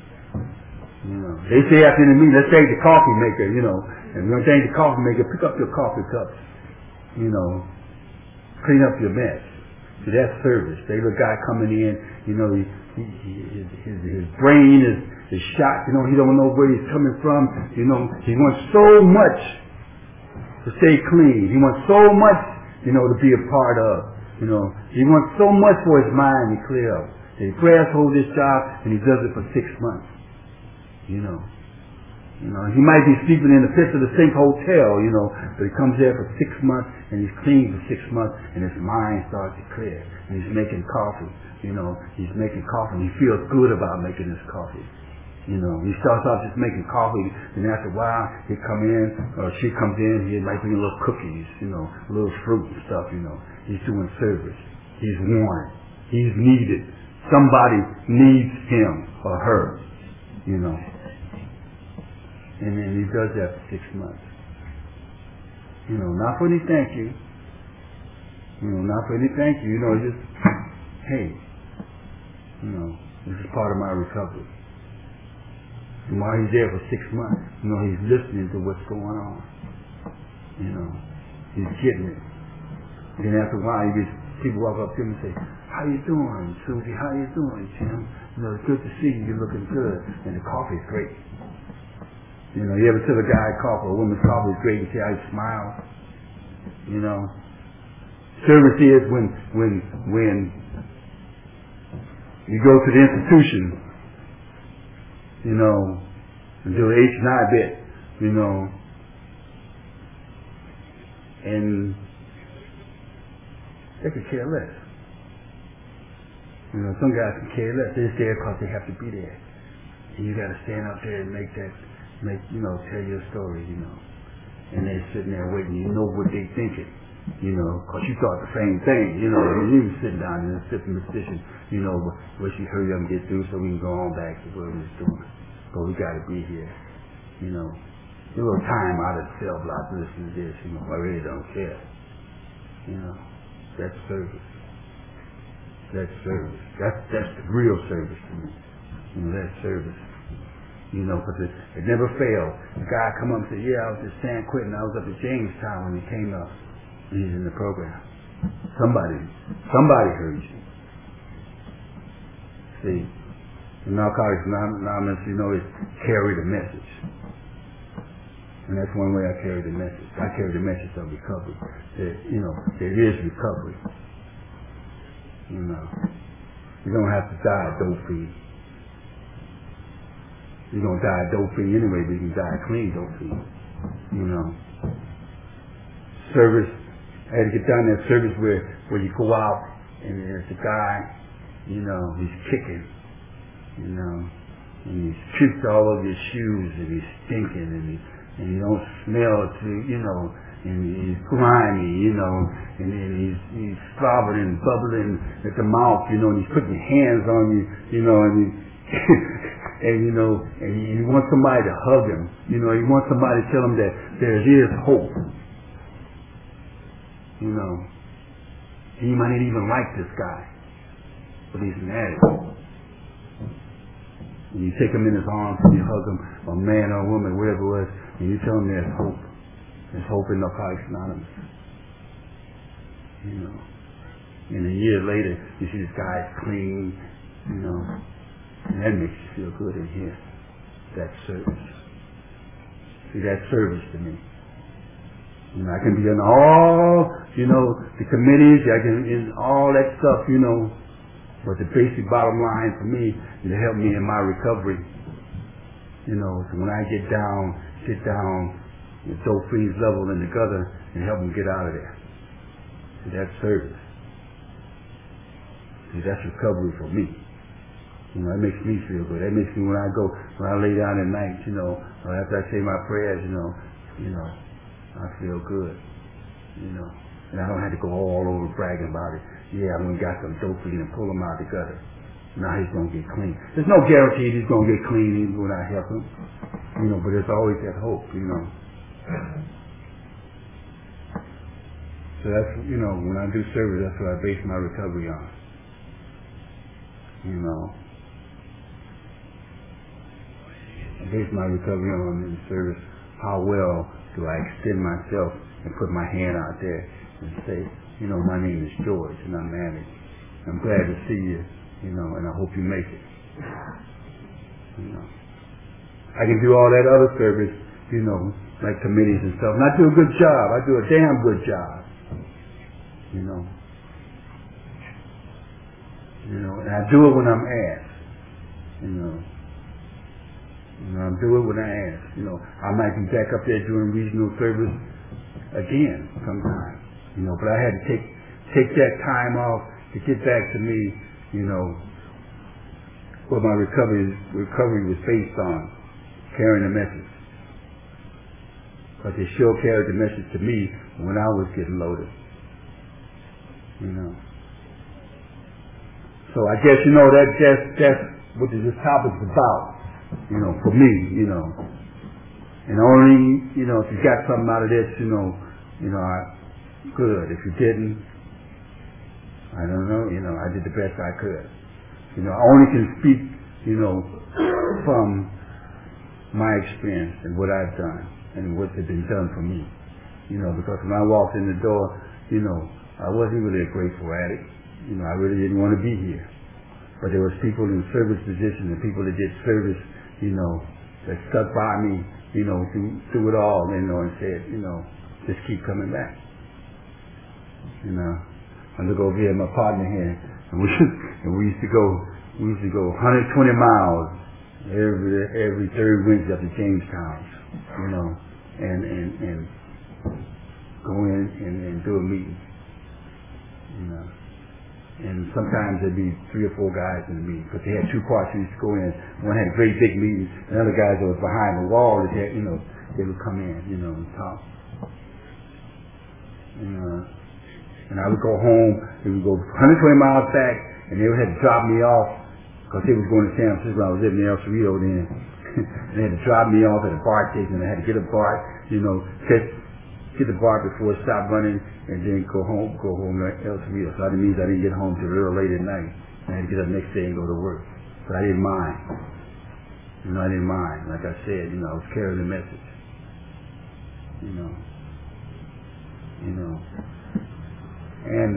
You know, they say after the meeting, let's thank the coffee maker, you know, and we're going to thank the coffee maker, pick up your coffee cups, you know, clean up your mess. See, that's service. They have a guy coming in, you know, his brain is shot, you know, he don't know where he's coming from, you know, he wants so much to stay clean. He wants so much, you know, to be a part of, you know. He wants so much for his mind to clear up. He grabs hold of this job and he does it for 6 months, you know. You know, he might be sleeping in the pits of the sink hotel, you know, but he comes there for 6 months and he's clean for 6 months and his mind starts to clear. And he's making coffee, you know, he's making coffee and he feels good about making this coffee. You know, he starts off just making coffee and after a while he come in or she comes in, he might bring little cookies, you know, a little fruit and stuff, you know. He's doing service. He's wanted. He's needed. Somebody needs him or her, you know. And then he does that for 6 months. You know, not for any thank you. You know, not for any thank you. You know, just, hey, you know, this is part of my recovery. And while he's there for 6 months, you know, he's listening to what's going on. You know, he's getting it. And then after a while, people walk up to him and say, how you doing, Susie? How you doing, Jim? You know, it's good to see you. You're looking good. And the coffee's great. You know, you ever tell a guy coffee, a woman's coffee is great and see how he smiles? You know, service is when you go to the institution, you know, and do the H&I bit, you know, and they could care less. You know, some guys can care less. They're there because they have to be there. And you got to stand up there and you know, tell your story, you know. And they're sitting there waiting. You know what they thinking, you know, because you thought the same thing, you know. And you were sitting down in a different position, you know, where she hurry up and get through so we can go on back to what we was doing. But we got to be here, you know. A little time out of the cell block to listen to this, you know. I really don't care, you know. That's service. That's service. That's the real service to me. You know, that's service. You know, because it never failed. The guy come up and say, yeah, I was at San Quentin. I was up at Jamestown when he came up. And he's in the program. Somebody heard you. See, the Narcotics Anonymous, you know, is carry the message. And that's one way I carry the message. I carry the message of recovery. That, you know, there is recovery. You know, you don't have to die dope free. You're going to die dope free anyway, but you can die clean dope free. You know, service I had to get down that service where you go out and there's a guy, he's kicking, and he's tripped all over his shoes and he's stinking and he don't smell and he's grimy, and then he's slobbering and bubbling at the mouth, and he's putting hands on you, and he and he wants somebody to hug him, he wants somebody to tell him that there is hope, and you might not even like this guy, but he's an addict. And you take him in his arms and you hug him, a man or a woman, whatever it was, and you tell him there's hope. There's hope in Narcotics Anonymous. And a year later, you see this guy's clean, and that makes you feel good in here. That's service. See, that's service to me. I can be in all, the committees, I can in all that stuff, but the basic bottom line for me is to help me in my recovery. So when I sit down, the dope fiends level in the gutter and help them get out of there. See, that's service. See, that's recovery for me. That makes me feel good. That makes me when I lay down at night, or after I say my prayers, I feel good. And I don't have to go all over bragging about it. Yeah, I went and got some dope fiend and pull him out of the gutter. Now he's going to get clean. There's no guarantee he's going to get clean even when I help him. But there's always that hope, So that's, when I do service, that's what I base my recovery on. I base my recovery on in service. How well do I extend myself and put my hand out there and say, my name is George and I'm married. I'm glad to see you, and I hope you make it. I can do all that other service, like committees and stuff. And I do a good job. I do a damn good job. And I do it when I'm asked. I do it when I ask. I might be back up there doing regional service again sometime. But I had to take that time off to get back to me, what my recovery was based on, carrying a message. But they sure carried the message to me when I was getting loaded. So I guess that's what this topic's about. For me, and only, if you got something out of this, good. If you didn't, I don't know, I did the best I could. I only can speak, from my experience and what I've done and what has been done for me. Because when I walked in the door, I wasn't really a grateful addict. I really didn't want to be here. But there was people in service positions and people that did service, that stuck by me, through it all, and said, just keep coming back. I look over here at my partner here, and we used to go 120 miles every third Wednesday up to Jamestown, and go in and do a meeting, And sometimes there'd be 3 or 4 guys in the meeting, because they had 2 parts. We used to go in. One had a great big meeting, and the other guys that was behind the wall, that had, they would come in, and talk. And I would go home. They would go 120 miles back, and they would have to drop me off, because they was going to San Francisco. I was living in El Cerrito then. And they had to drop me off at a BART station. I had to get a BART, get the BART before it stopped running, and then go home to El Cerrito. So that means I didn't get home till real late at night. I had to get up next day and go to work. But I didn't mind. I didn't mind. Like I said, I was carrying the message. And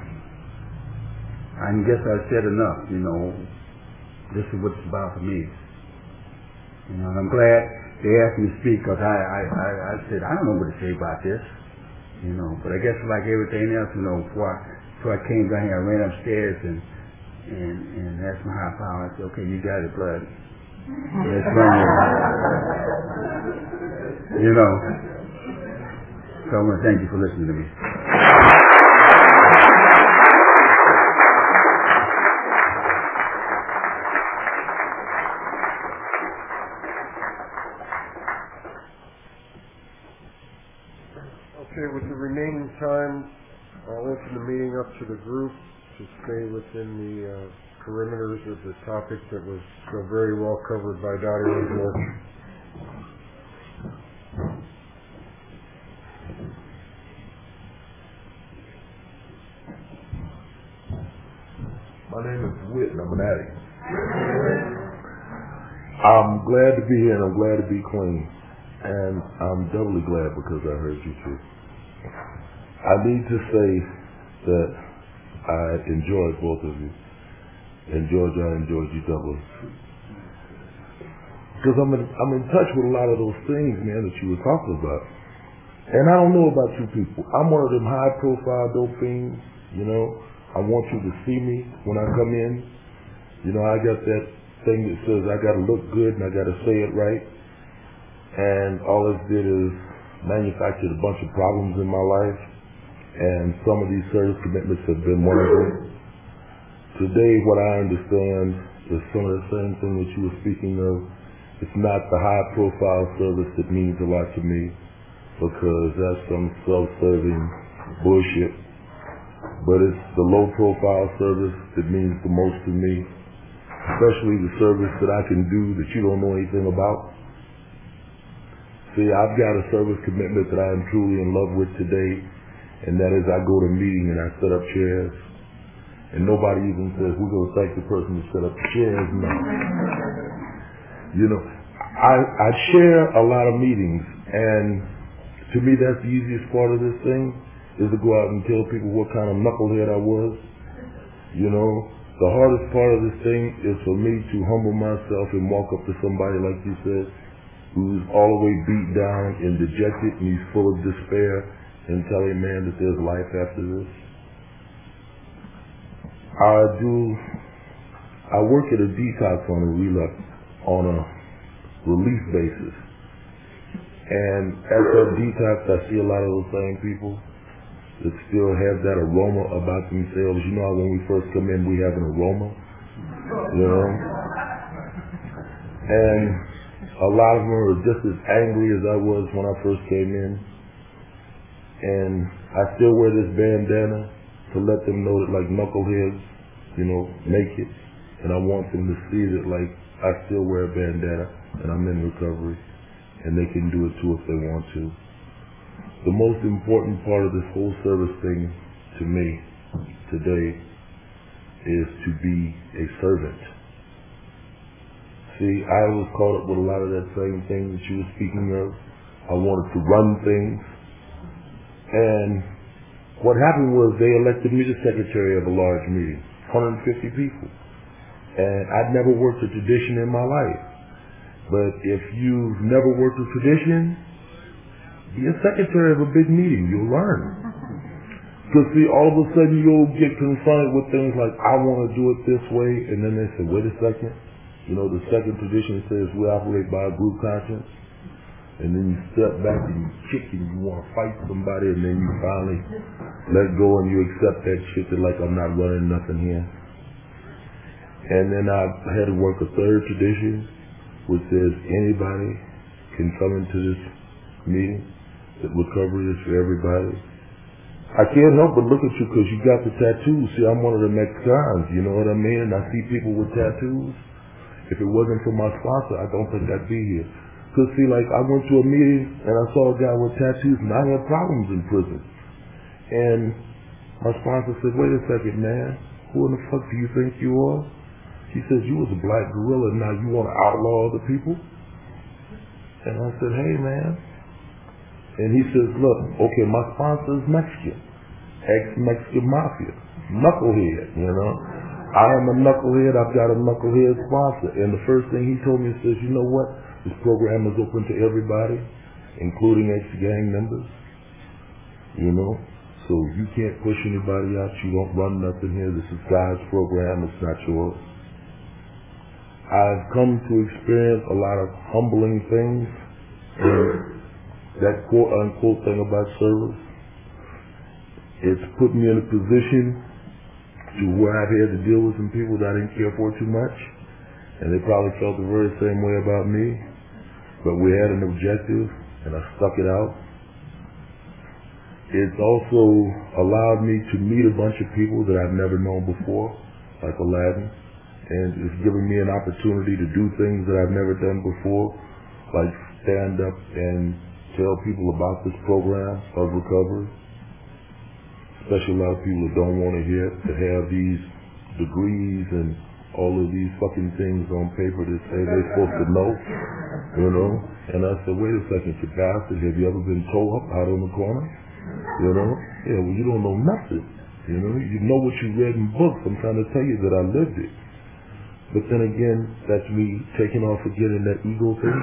I guess I said enough. This is what it's about for me. And I'm glad they asked me to speak, because I said, I don't know what to say about this. But I guess like everything else, before I came down here, I ran upstairs and asked my high power. I said, okay, you got it, blood. Let's run with it. So I want to thank you for listening to me. up to the group to stay within the perimeters of the topic that was so very well covered by Dottie and George. My name is Whit, and I'm an addict. I'm glad to be here, and I'm glad to be clean. And I'm doubly glad because I heard you too. I need to say that I enjoyed both of you. And George, I enjoyed you doubly. Because I'm in touch with a lot of those things, man, that you were talking about. And I don't know about you people. I'm one of them high-profile dope fiends, you know. I want you to see me when I come in. You know, I got that thing that says I got to look good and I got to say it right. And all it did is manufactured a bunch of problems in my life. And some of these service commitments have been one of them. Today, what I understand is some of the same thing that you were speaking of. It's not the high-profile service that means a lot to me, because that's some self-serving bullshit. But it's the low-profile service that means the most to me, especially the service that I can do that you don't know anything about. See, I've got a service commitment that I am truly in love with today, and that is I go to a meeting and I set up chairs, and nobody even says, we're going to thank the person who set up the chairs. No. You know, I share a lot of meetings, and to me that's the easiest part of this thing, is to go out and tell people what kind of knucklehead I was. You know, the hardest part of this thing is for me to humble myself and walk up to somebody, like you said, who's all the way beat down and dejected and he's full of despair, and tell him, man, that there's life after this. I work at a detox on a relief basis. And at that detox, I see a lot of those same people that still have that aroma about themselves. You know how when we first come in, we have an aroma, you know? And a lot of them are just as angry as I was when I first came in. And I still wear this bandana to let them know that, like, knuckleheads, you know, make it. And I want them to see that, like, I still wear a bandana and I'm in recovery. And they can do it too if they want to. The most important part of this whole service thing to me today is to be a servant. See, I was caught up with a lot of that same thing that you were speaking of. I wanted to run things. And what happened was they elected me the secretary of a large meeting, 150 people. And I'd never worked a tradition in my life. But if you've never worked a tradition, be a secretary of a big meeting. You'll learn. Because see, all of a sudden you'll get confronted with things like, I want to do it this way. And then they say, wait a second. You know, the second tradition says we operate by a group conscience. And then you step back and you kick and you want to fight somebody. And then you finally let go and you accept that shit that, like, I'm not running nothing here. And then I had to work a third tradition, which says anybody can come into this meeting. That recovery is for everybody. I can't help but look at you because you got the tattoos. See, I'm one of the Mexicans, you know what I mean? And I see people with tattoos. If it wasn't for my sponsor, I don't think I'd be here. Because see, like, I went to a meeting and I saw a guy with tattoos and I had problems in prison. And my sponsor said, wait a second, man. Who in the fuck do you think you are? He says, you was a black gorilla and now you want to outlaw other people? And I said, hey, man. And he says, look, okay, my sponsor is Mexican, ex-Mexican mafia, knucklehead, you know. I am a knucklehead, I've got a knucklehead sponsor. And the first thing he told me, he says, you know what, this program is open to everybody, including ex-gang members, you know. So you can't push anybody out, you don't run nothing here, this is God's program, it's not yours. I've come to experience a lot of humbling things, and that quote-unquote thing about service, it's put me in a position to where I've had to deal with some people that I didn't care for too much, and they probably felt the very same way about me, but we had an objective, and I stuck it out. It's also allowed me to meet a bunch of people that I've never known before, like Aladdin, and it's given me an opportunity to do things that I've never done before, like stand up and tell people about this program of recovery, especially a lot of people that don't want to hear it, that have these degrees and all of these fucking things on paper that say they're supposed to know, you know. And I said, wait a second, you bastard, have you ever been towed up out on the corner? You know? Yeah, well, you don't know nothing. You know? You know what you read in books. I'm trying to tell you that I lived it. But then again, that's me taking off again in that ego thing.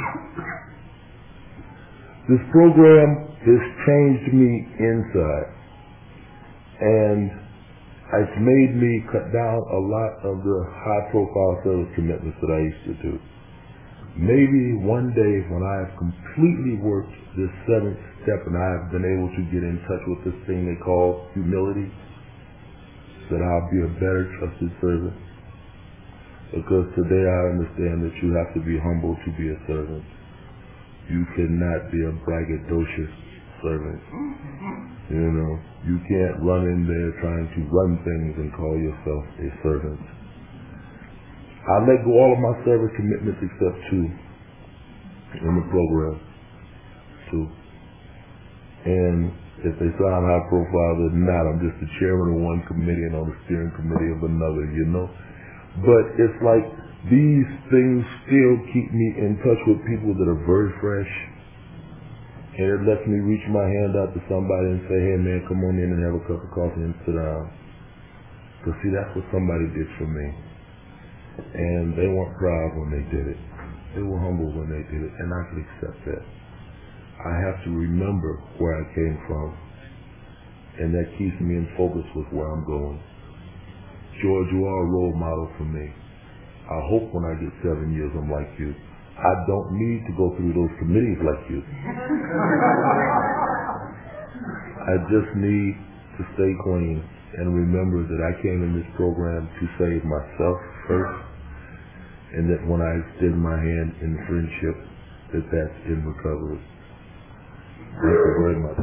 This program has changed me inside. And it's made me cut down a lot of the high-profile service commitments that I used to do. Maybe one day when I have completely worked this seventh step and I have been able to get in touch with this thing they call humility, that I'll be a better trusted servant. Because today I understand that you have to be humble to be a servant. You cannot be a braggadocious servant. You know, you can't run in there trying to run things and call yourself a servant. I let go all of my service commitments except two in the program. Two. And if they sound high profile, they're not. I'm just the chairman of one committee and on the steering committee of another, you know. But it's like these things still keep me in touch with people that are very fresh. And it lets me reach my hand out to somebody and say, hey man, come on in and have a cup of coffee and sit down. Because see, that's what somebody did for me. And they weren't proud when they did it. They were humble when they did it, and I could accept that. I have to remember where I came from, and that keeps me in focus with where I'm going. George, you are a role model for me. I hope when I get 7 years I'm like you. I don't need to go through those committees like you. I just need to stay clean and remember that I came in this program to save myself first, and that when I extend my hand in friendship, that's in recovery. Thank you very much.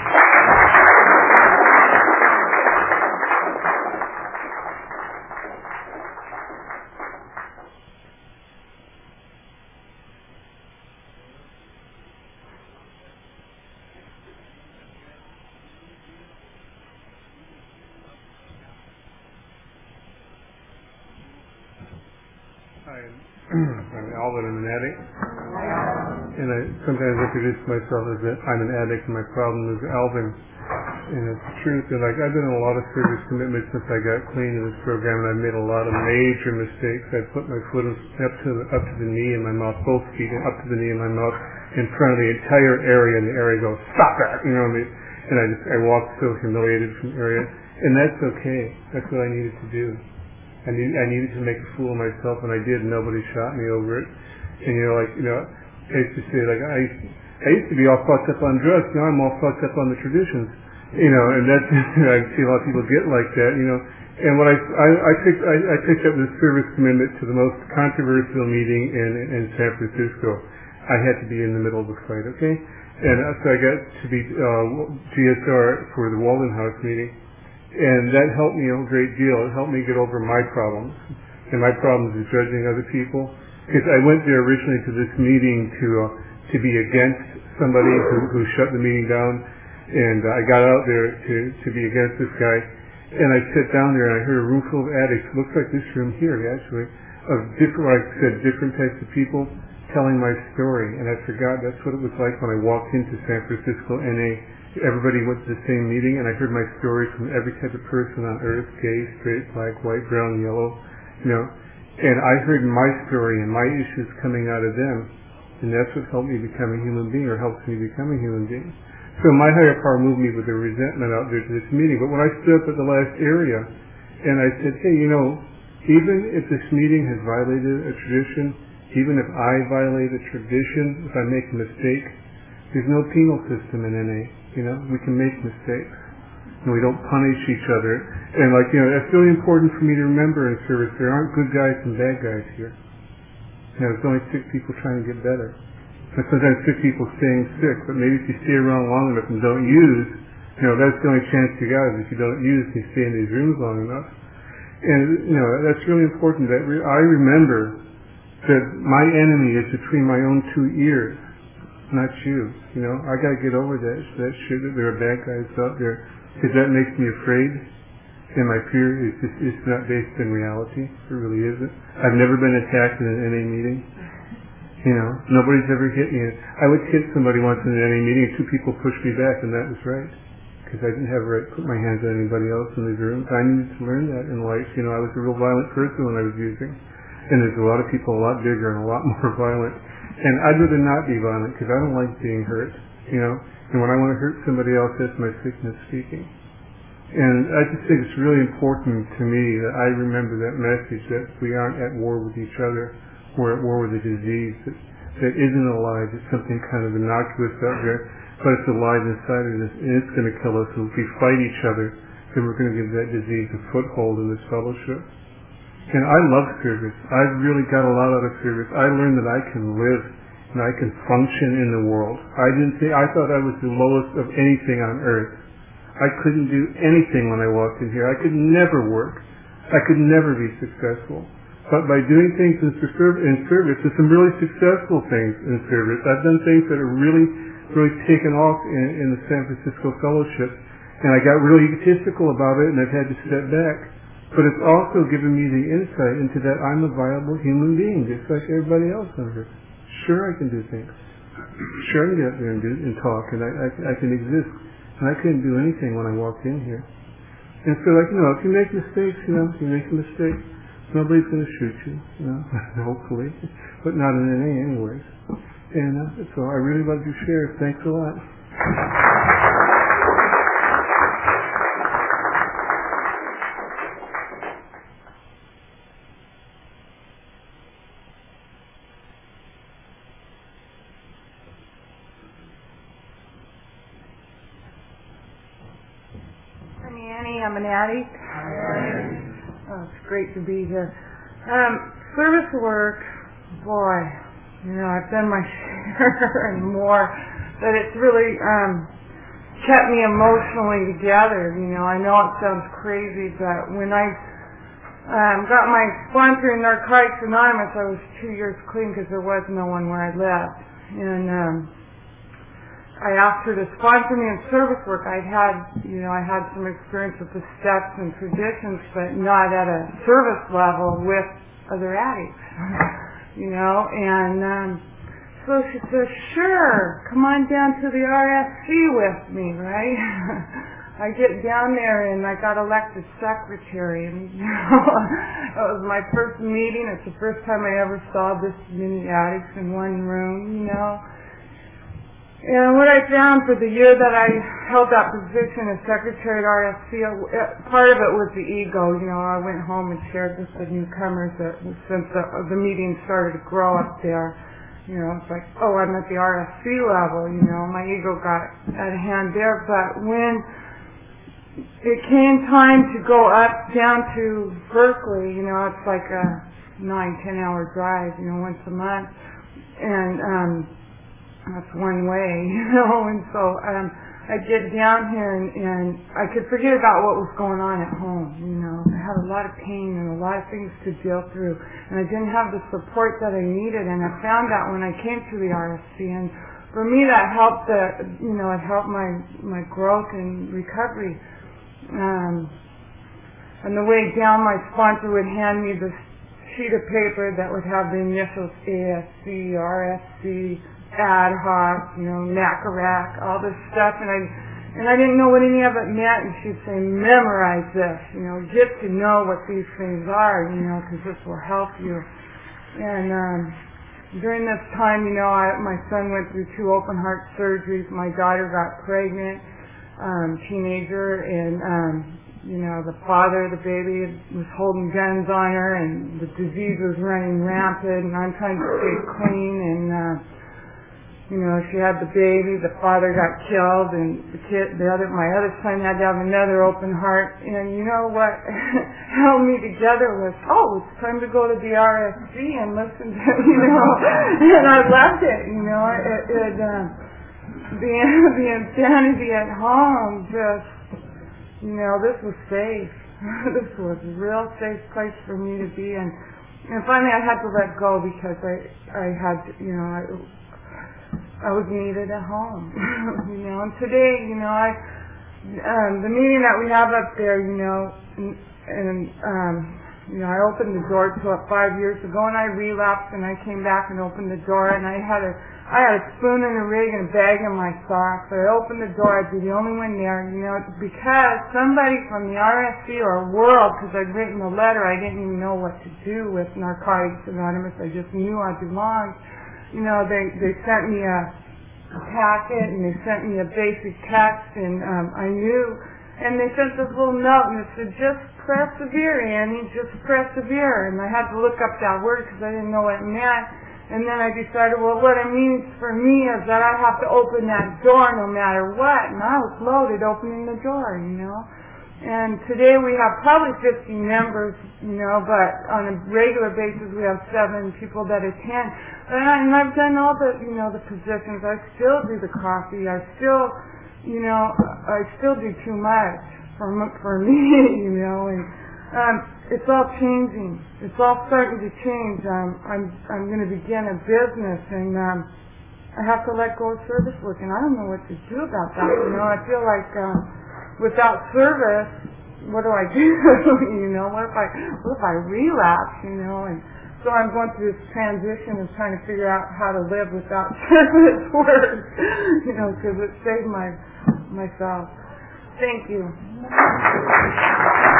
I'm Alvin, I'm an addict, and I sometimes introduce myself as that I'm an addict and my problem is Alvin, and it's the truth. And like I've done a lot of service commitments since I got clean in this program, and I've made a lot of major mistakes. I've put my foot up to the knee in my mouth, both feet up to the knee in my mouth, in front of the entire area, and the area goes, stop that, you know what I mean? And I walk so humiliated from the area, and that's okay. That's what I needed to do. I needed to make a fool of myself, and I did. Nobody shot me over it. And I used to say, like, I used to be all fucked up on drugs. Now I'm all fucked up on the traditions. And that's I see a lot of people get like that. And what I picked up this service commitment to the most controversial meeting in San Francisco. I had to be in the middle of the fight, okay? And so I got to be GSR for the Walden House meeting. And that helped me a great deal. It helped me get over my problems. And my problems is judging other people. Because I went there originally to this meeting to be against somebody who shut the meeting down. And I got out there to be against this guy. And I sat down there and I heard a room full of addicts. Looks like this room here, actually. Of different, like I said, different types of people telling my story. And I forgot that's what it was like when I walked into San Francisco NA. Everybody went to the same meeting, and I heard my story from every type of person on earth, gay, straight, black, white, brown, yellow, and I heard my story and my issues coming out of them, and that's what helped me become a human being, or helps me become a human being. So my higher power moved me with a resentment out there to this meeting, but when I stood up at the last area, and I said, hey, even if this meeting has violated a tradition, even if I violate a tradition, if I make a mistake, there's no penal system in NA. We can make mistakes, and we don't punish each other. And that's really important for me to remember in service. There aren't good guys and bad guys here. There's only sick people trying to get better. And sometimes sick people staying sick, but maybe if you stay around long enough and don't use, That's the only chance you got is if you don't use it, you stay in these rooms long enough. And, that's really important that I remember that my enemy is between my own two ears, not you. I got to get over that shit that there are bad guys out there, because that makes me afraid. And my fear is just, it's not based in reality. It really isn't. I've never been attacked in an NA meeting. Nobody's ever hit me. I would hit somebody once in an NA meeting, and two people pushed me back, and that was right. Because I didn't have a right to put my hands on anybody else in these rooms. I needed to learn that in life. I was a real violent person when I was using. And there's a lot of people a lot bigger and a lot more violent. And I'd rather not be violent because I don't like being hurt, And when I want to hurt somebody else, that's my sickness speaking. And I just think it's really important to me that I remember that message that we aren't at war with each other. We're at war with a disease that isn't alive. It's something kind of innocuous out there. But it's alive inside of us, and it's going to kill us. And if we fight each other, then we're going to give that disease a foothold in this fellowship. And I love service. I've really got a lot out of service. I learned that I can live and I can function in the world. I thought I was the lowest of anything on earth. I couldn't do anything when I walked in here. I could never work. I could never be successful. But by doing things in service, there's some really successful things in service. I've done things that are really taken off in the San Francisco Fellowship, and I got really egotistical about it, and I've had to step back. But it's also given me the insight into that I'm a viable human being, just like everybody else on earth. Sure, I can do things. Sure, I can get up there and talk, and I can exist. And I couldn't do anything when I walked in here. And so, if you make mistakes, if you make a mistake, nobody's going to shoot you, hopefully, but not in NA anyways. And so I really love your share. Thanks a lot. I'm Annie. I'm an addict. Oh, it's great to be here. Service work, boy. I've done my share and more, but it's really kept me emotionally together. I know it sounds crazy, but when I got my sponsor in Narcotics Anonymous, I was 2 years clean because there was no one where I lived. And I asked her to sponsor me in service work. I had some experience with the steps and traditions, but not at a service level with other addicts. And so she says, sure, come on down to the RSC with me, right? I get down there and I got elected secretary, and it was my first meeting. It's the first time I ever saw this many addicts in one room, And what I found for the year that I held that position as secretary at RSC, part of it was the ego. I went home and shared with the newcomers that since the meeting started to grow up there, it's like, oh, I'm at the RSC level, my ego got out of hand there. But when it came time to go down to Berkeley, it's like a 9-10 hour drive, once a month, and that's one way, and so I'd get down here and I could forget about what was going on at home, I had a lot of pain and a lot of things to deal through, and I didn't have the support that I needed, and I found that when I came to the RSC, and for me that helped it helped my growth and recovery, and the way down my sponsor would hand me this sheet of paper that would have the initials ASC, RSC, ad hoc, NACARAC, all this stuff, and I didn't know what any of it meant, and she'd say, memorize this, get to know what these things are, because this will help you. And during this time, my son went through 2 open heart surgeries, my daughter got pregnant, teenager, and the father, the baby, was holding guns on her, and the disease was running rampant, and I'm trying to stay clean, and she had the baby, the father got killed, and my other son had to have another open heart. And what held me together was, it's time to go to the RSC and listen to, and I loved it, the insanity at home, just, this was safe. This was a real safe place for me to be, and finally I had to let go because I had, I was needed at home, and today, the meeting that we have up there, I opened the door to it 5 years ago, and I relapsed, and I came back and opened the door, and I had a spoon and a rig and a bag in my socks. I opened the door, I'd be the only one there, because somebody from the RSC or World, because I'd written a letter, I didn't even know what to do with Narcotics Anonymous, I just knew I belonged. They sent me a packet, and they sent me a basic text, and I knew, and they sent this little note, and it said, just persevere, Annie, just persevere, and I had to look up that word because I didn't know what it meant. And then I decided, well, what it means for me is that I have to open that door no matter what. And I was loaded opening the door, And today we have probably 50 members, but on a regular basis we have 7 people that attend. And I've done all the, the positions. I still do the coffee. I still do too much for me, and it's all changing. It's all starting to change. I'm going to begin a business, and I have to let go of service work, and I don't know what to do about that. I feel like without service, what do I do? What if I relapse? And so I'm going through this transition of trying to figure out how to live without service work, because it saved myself. Thank you.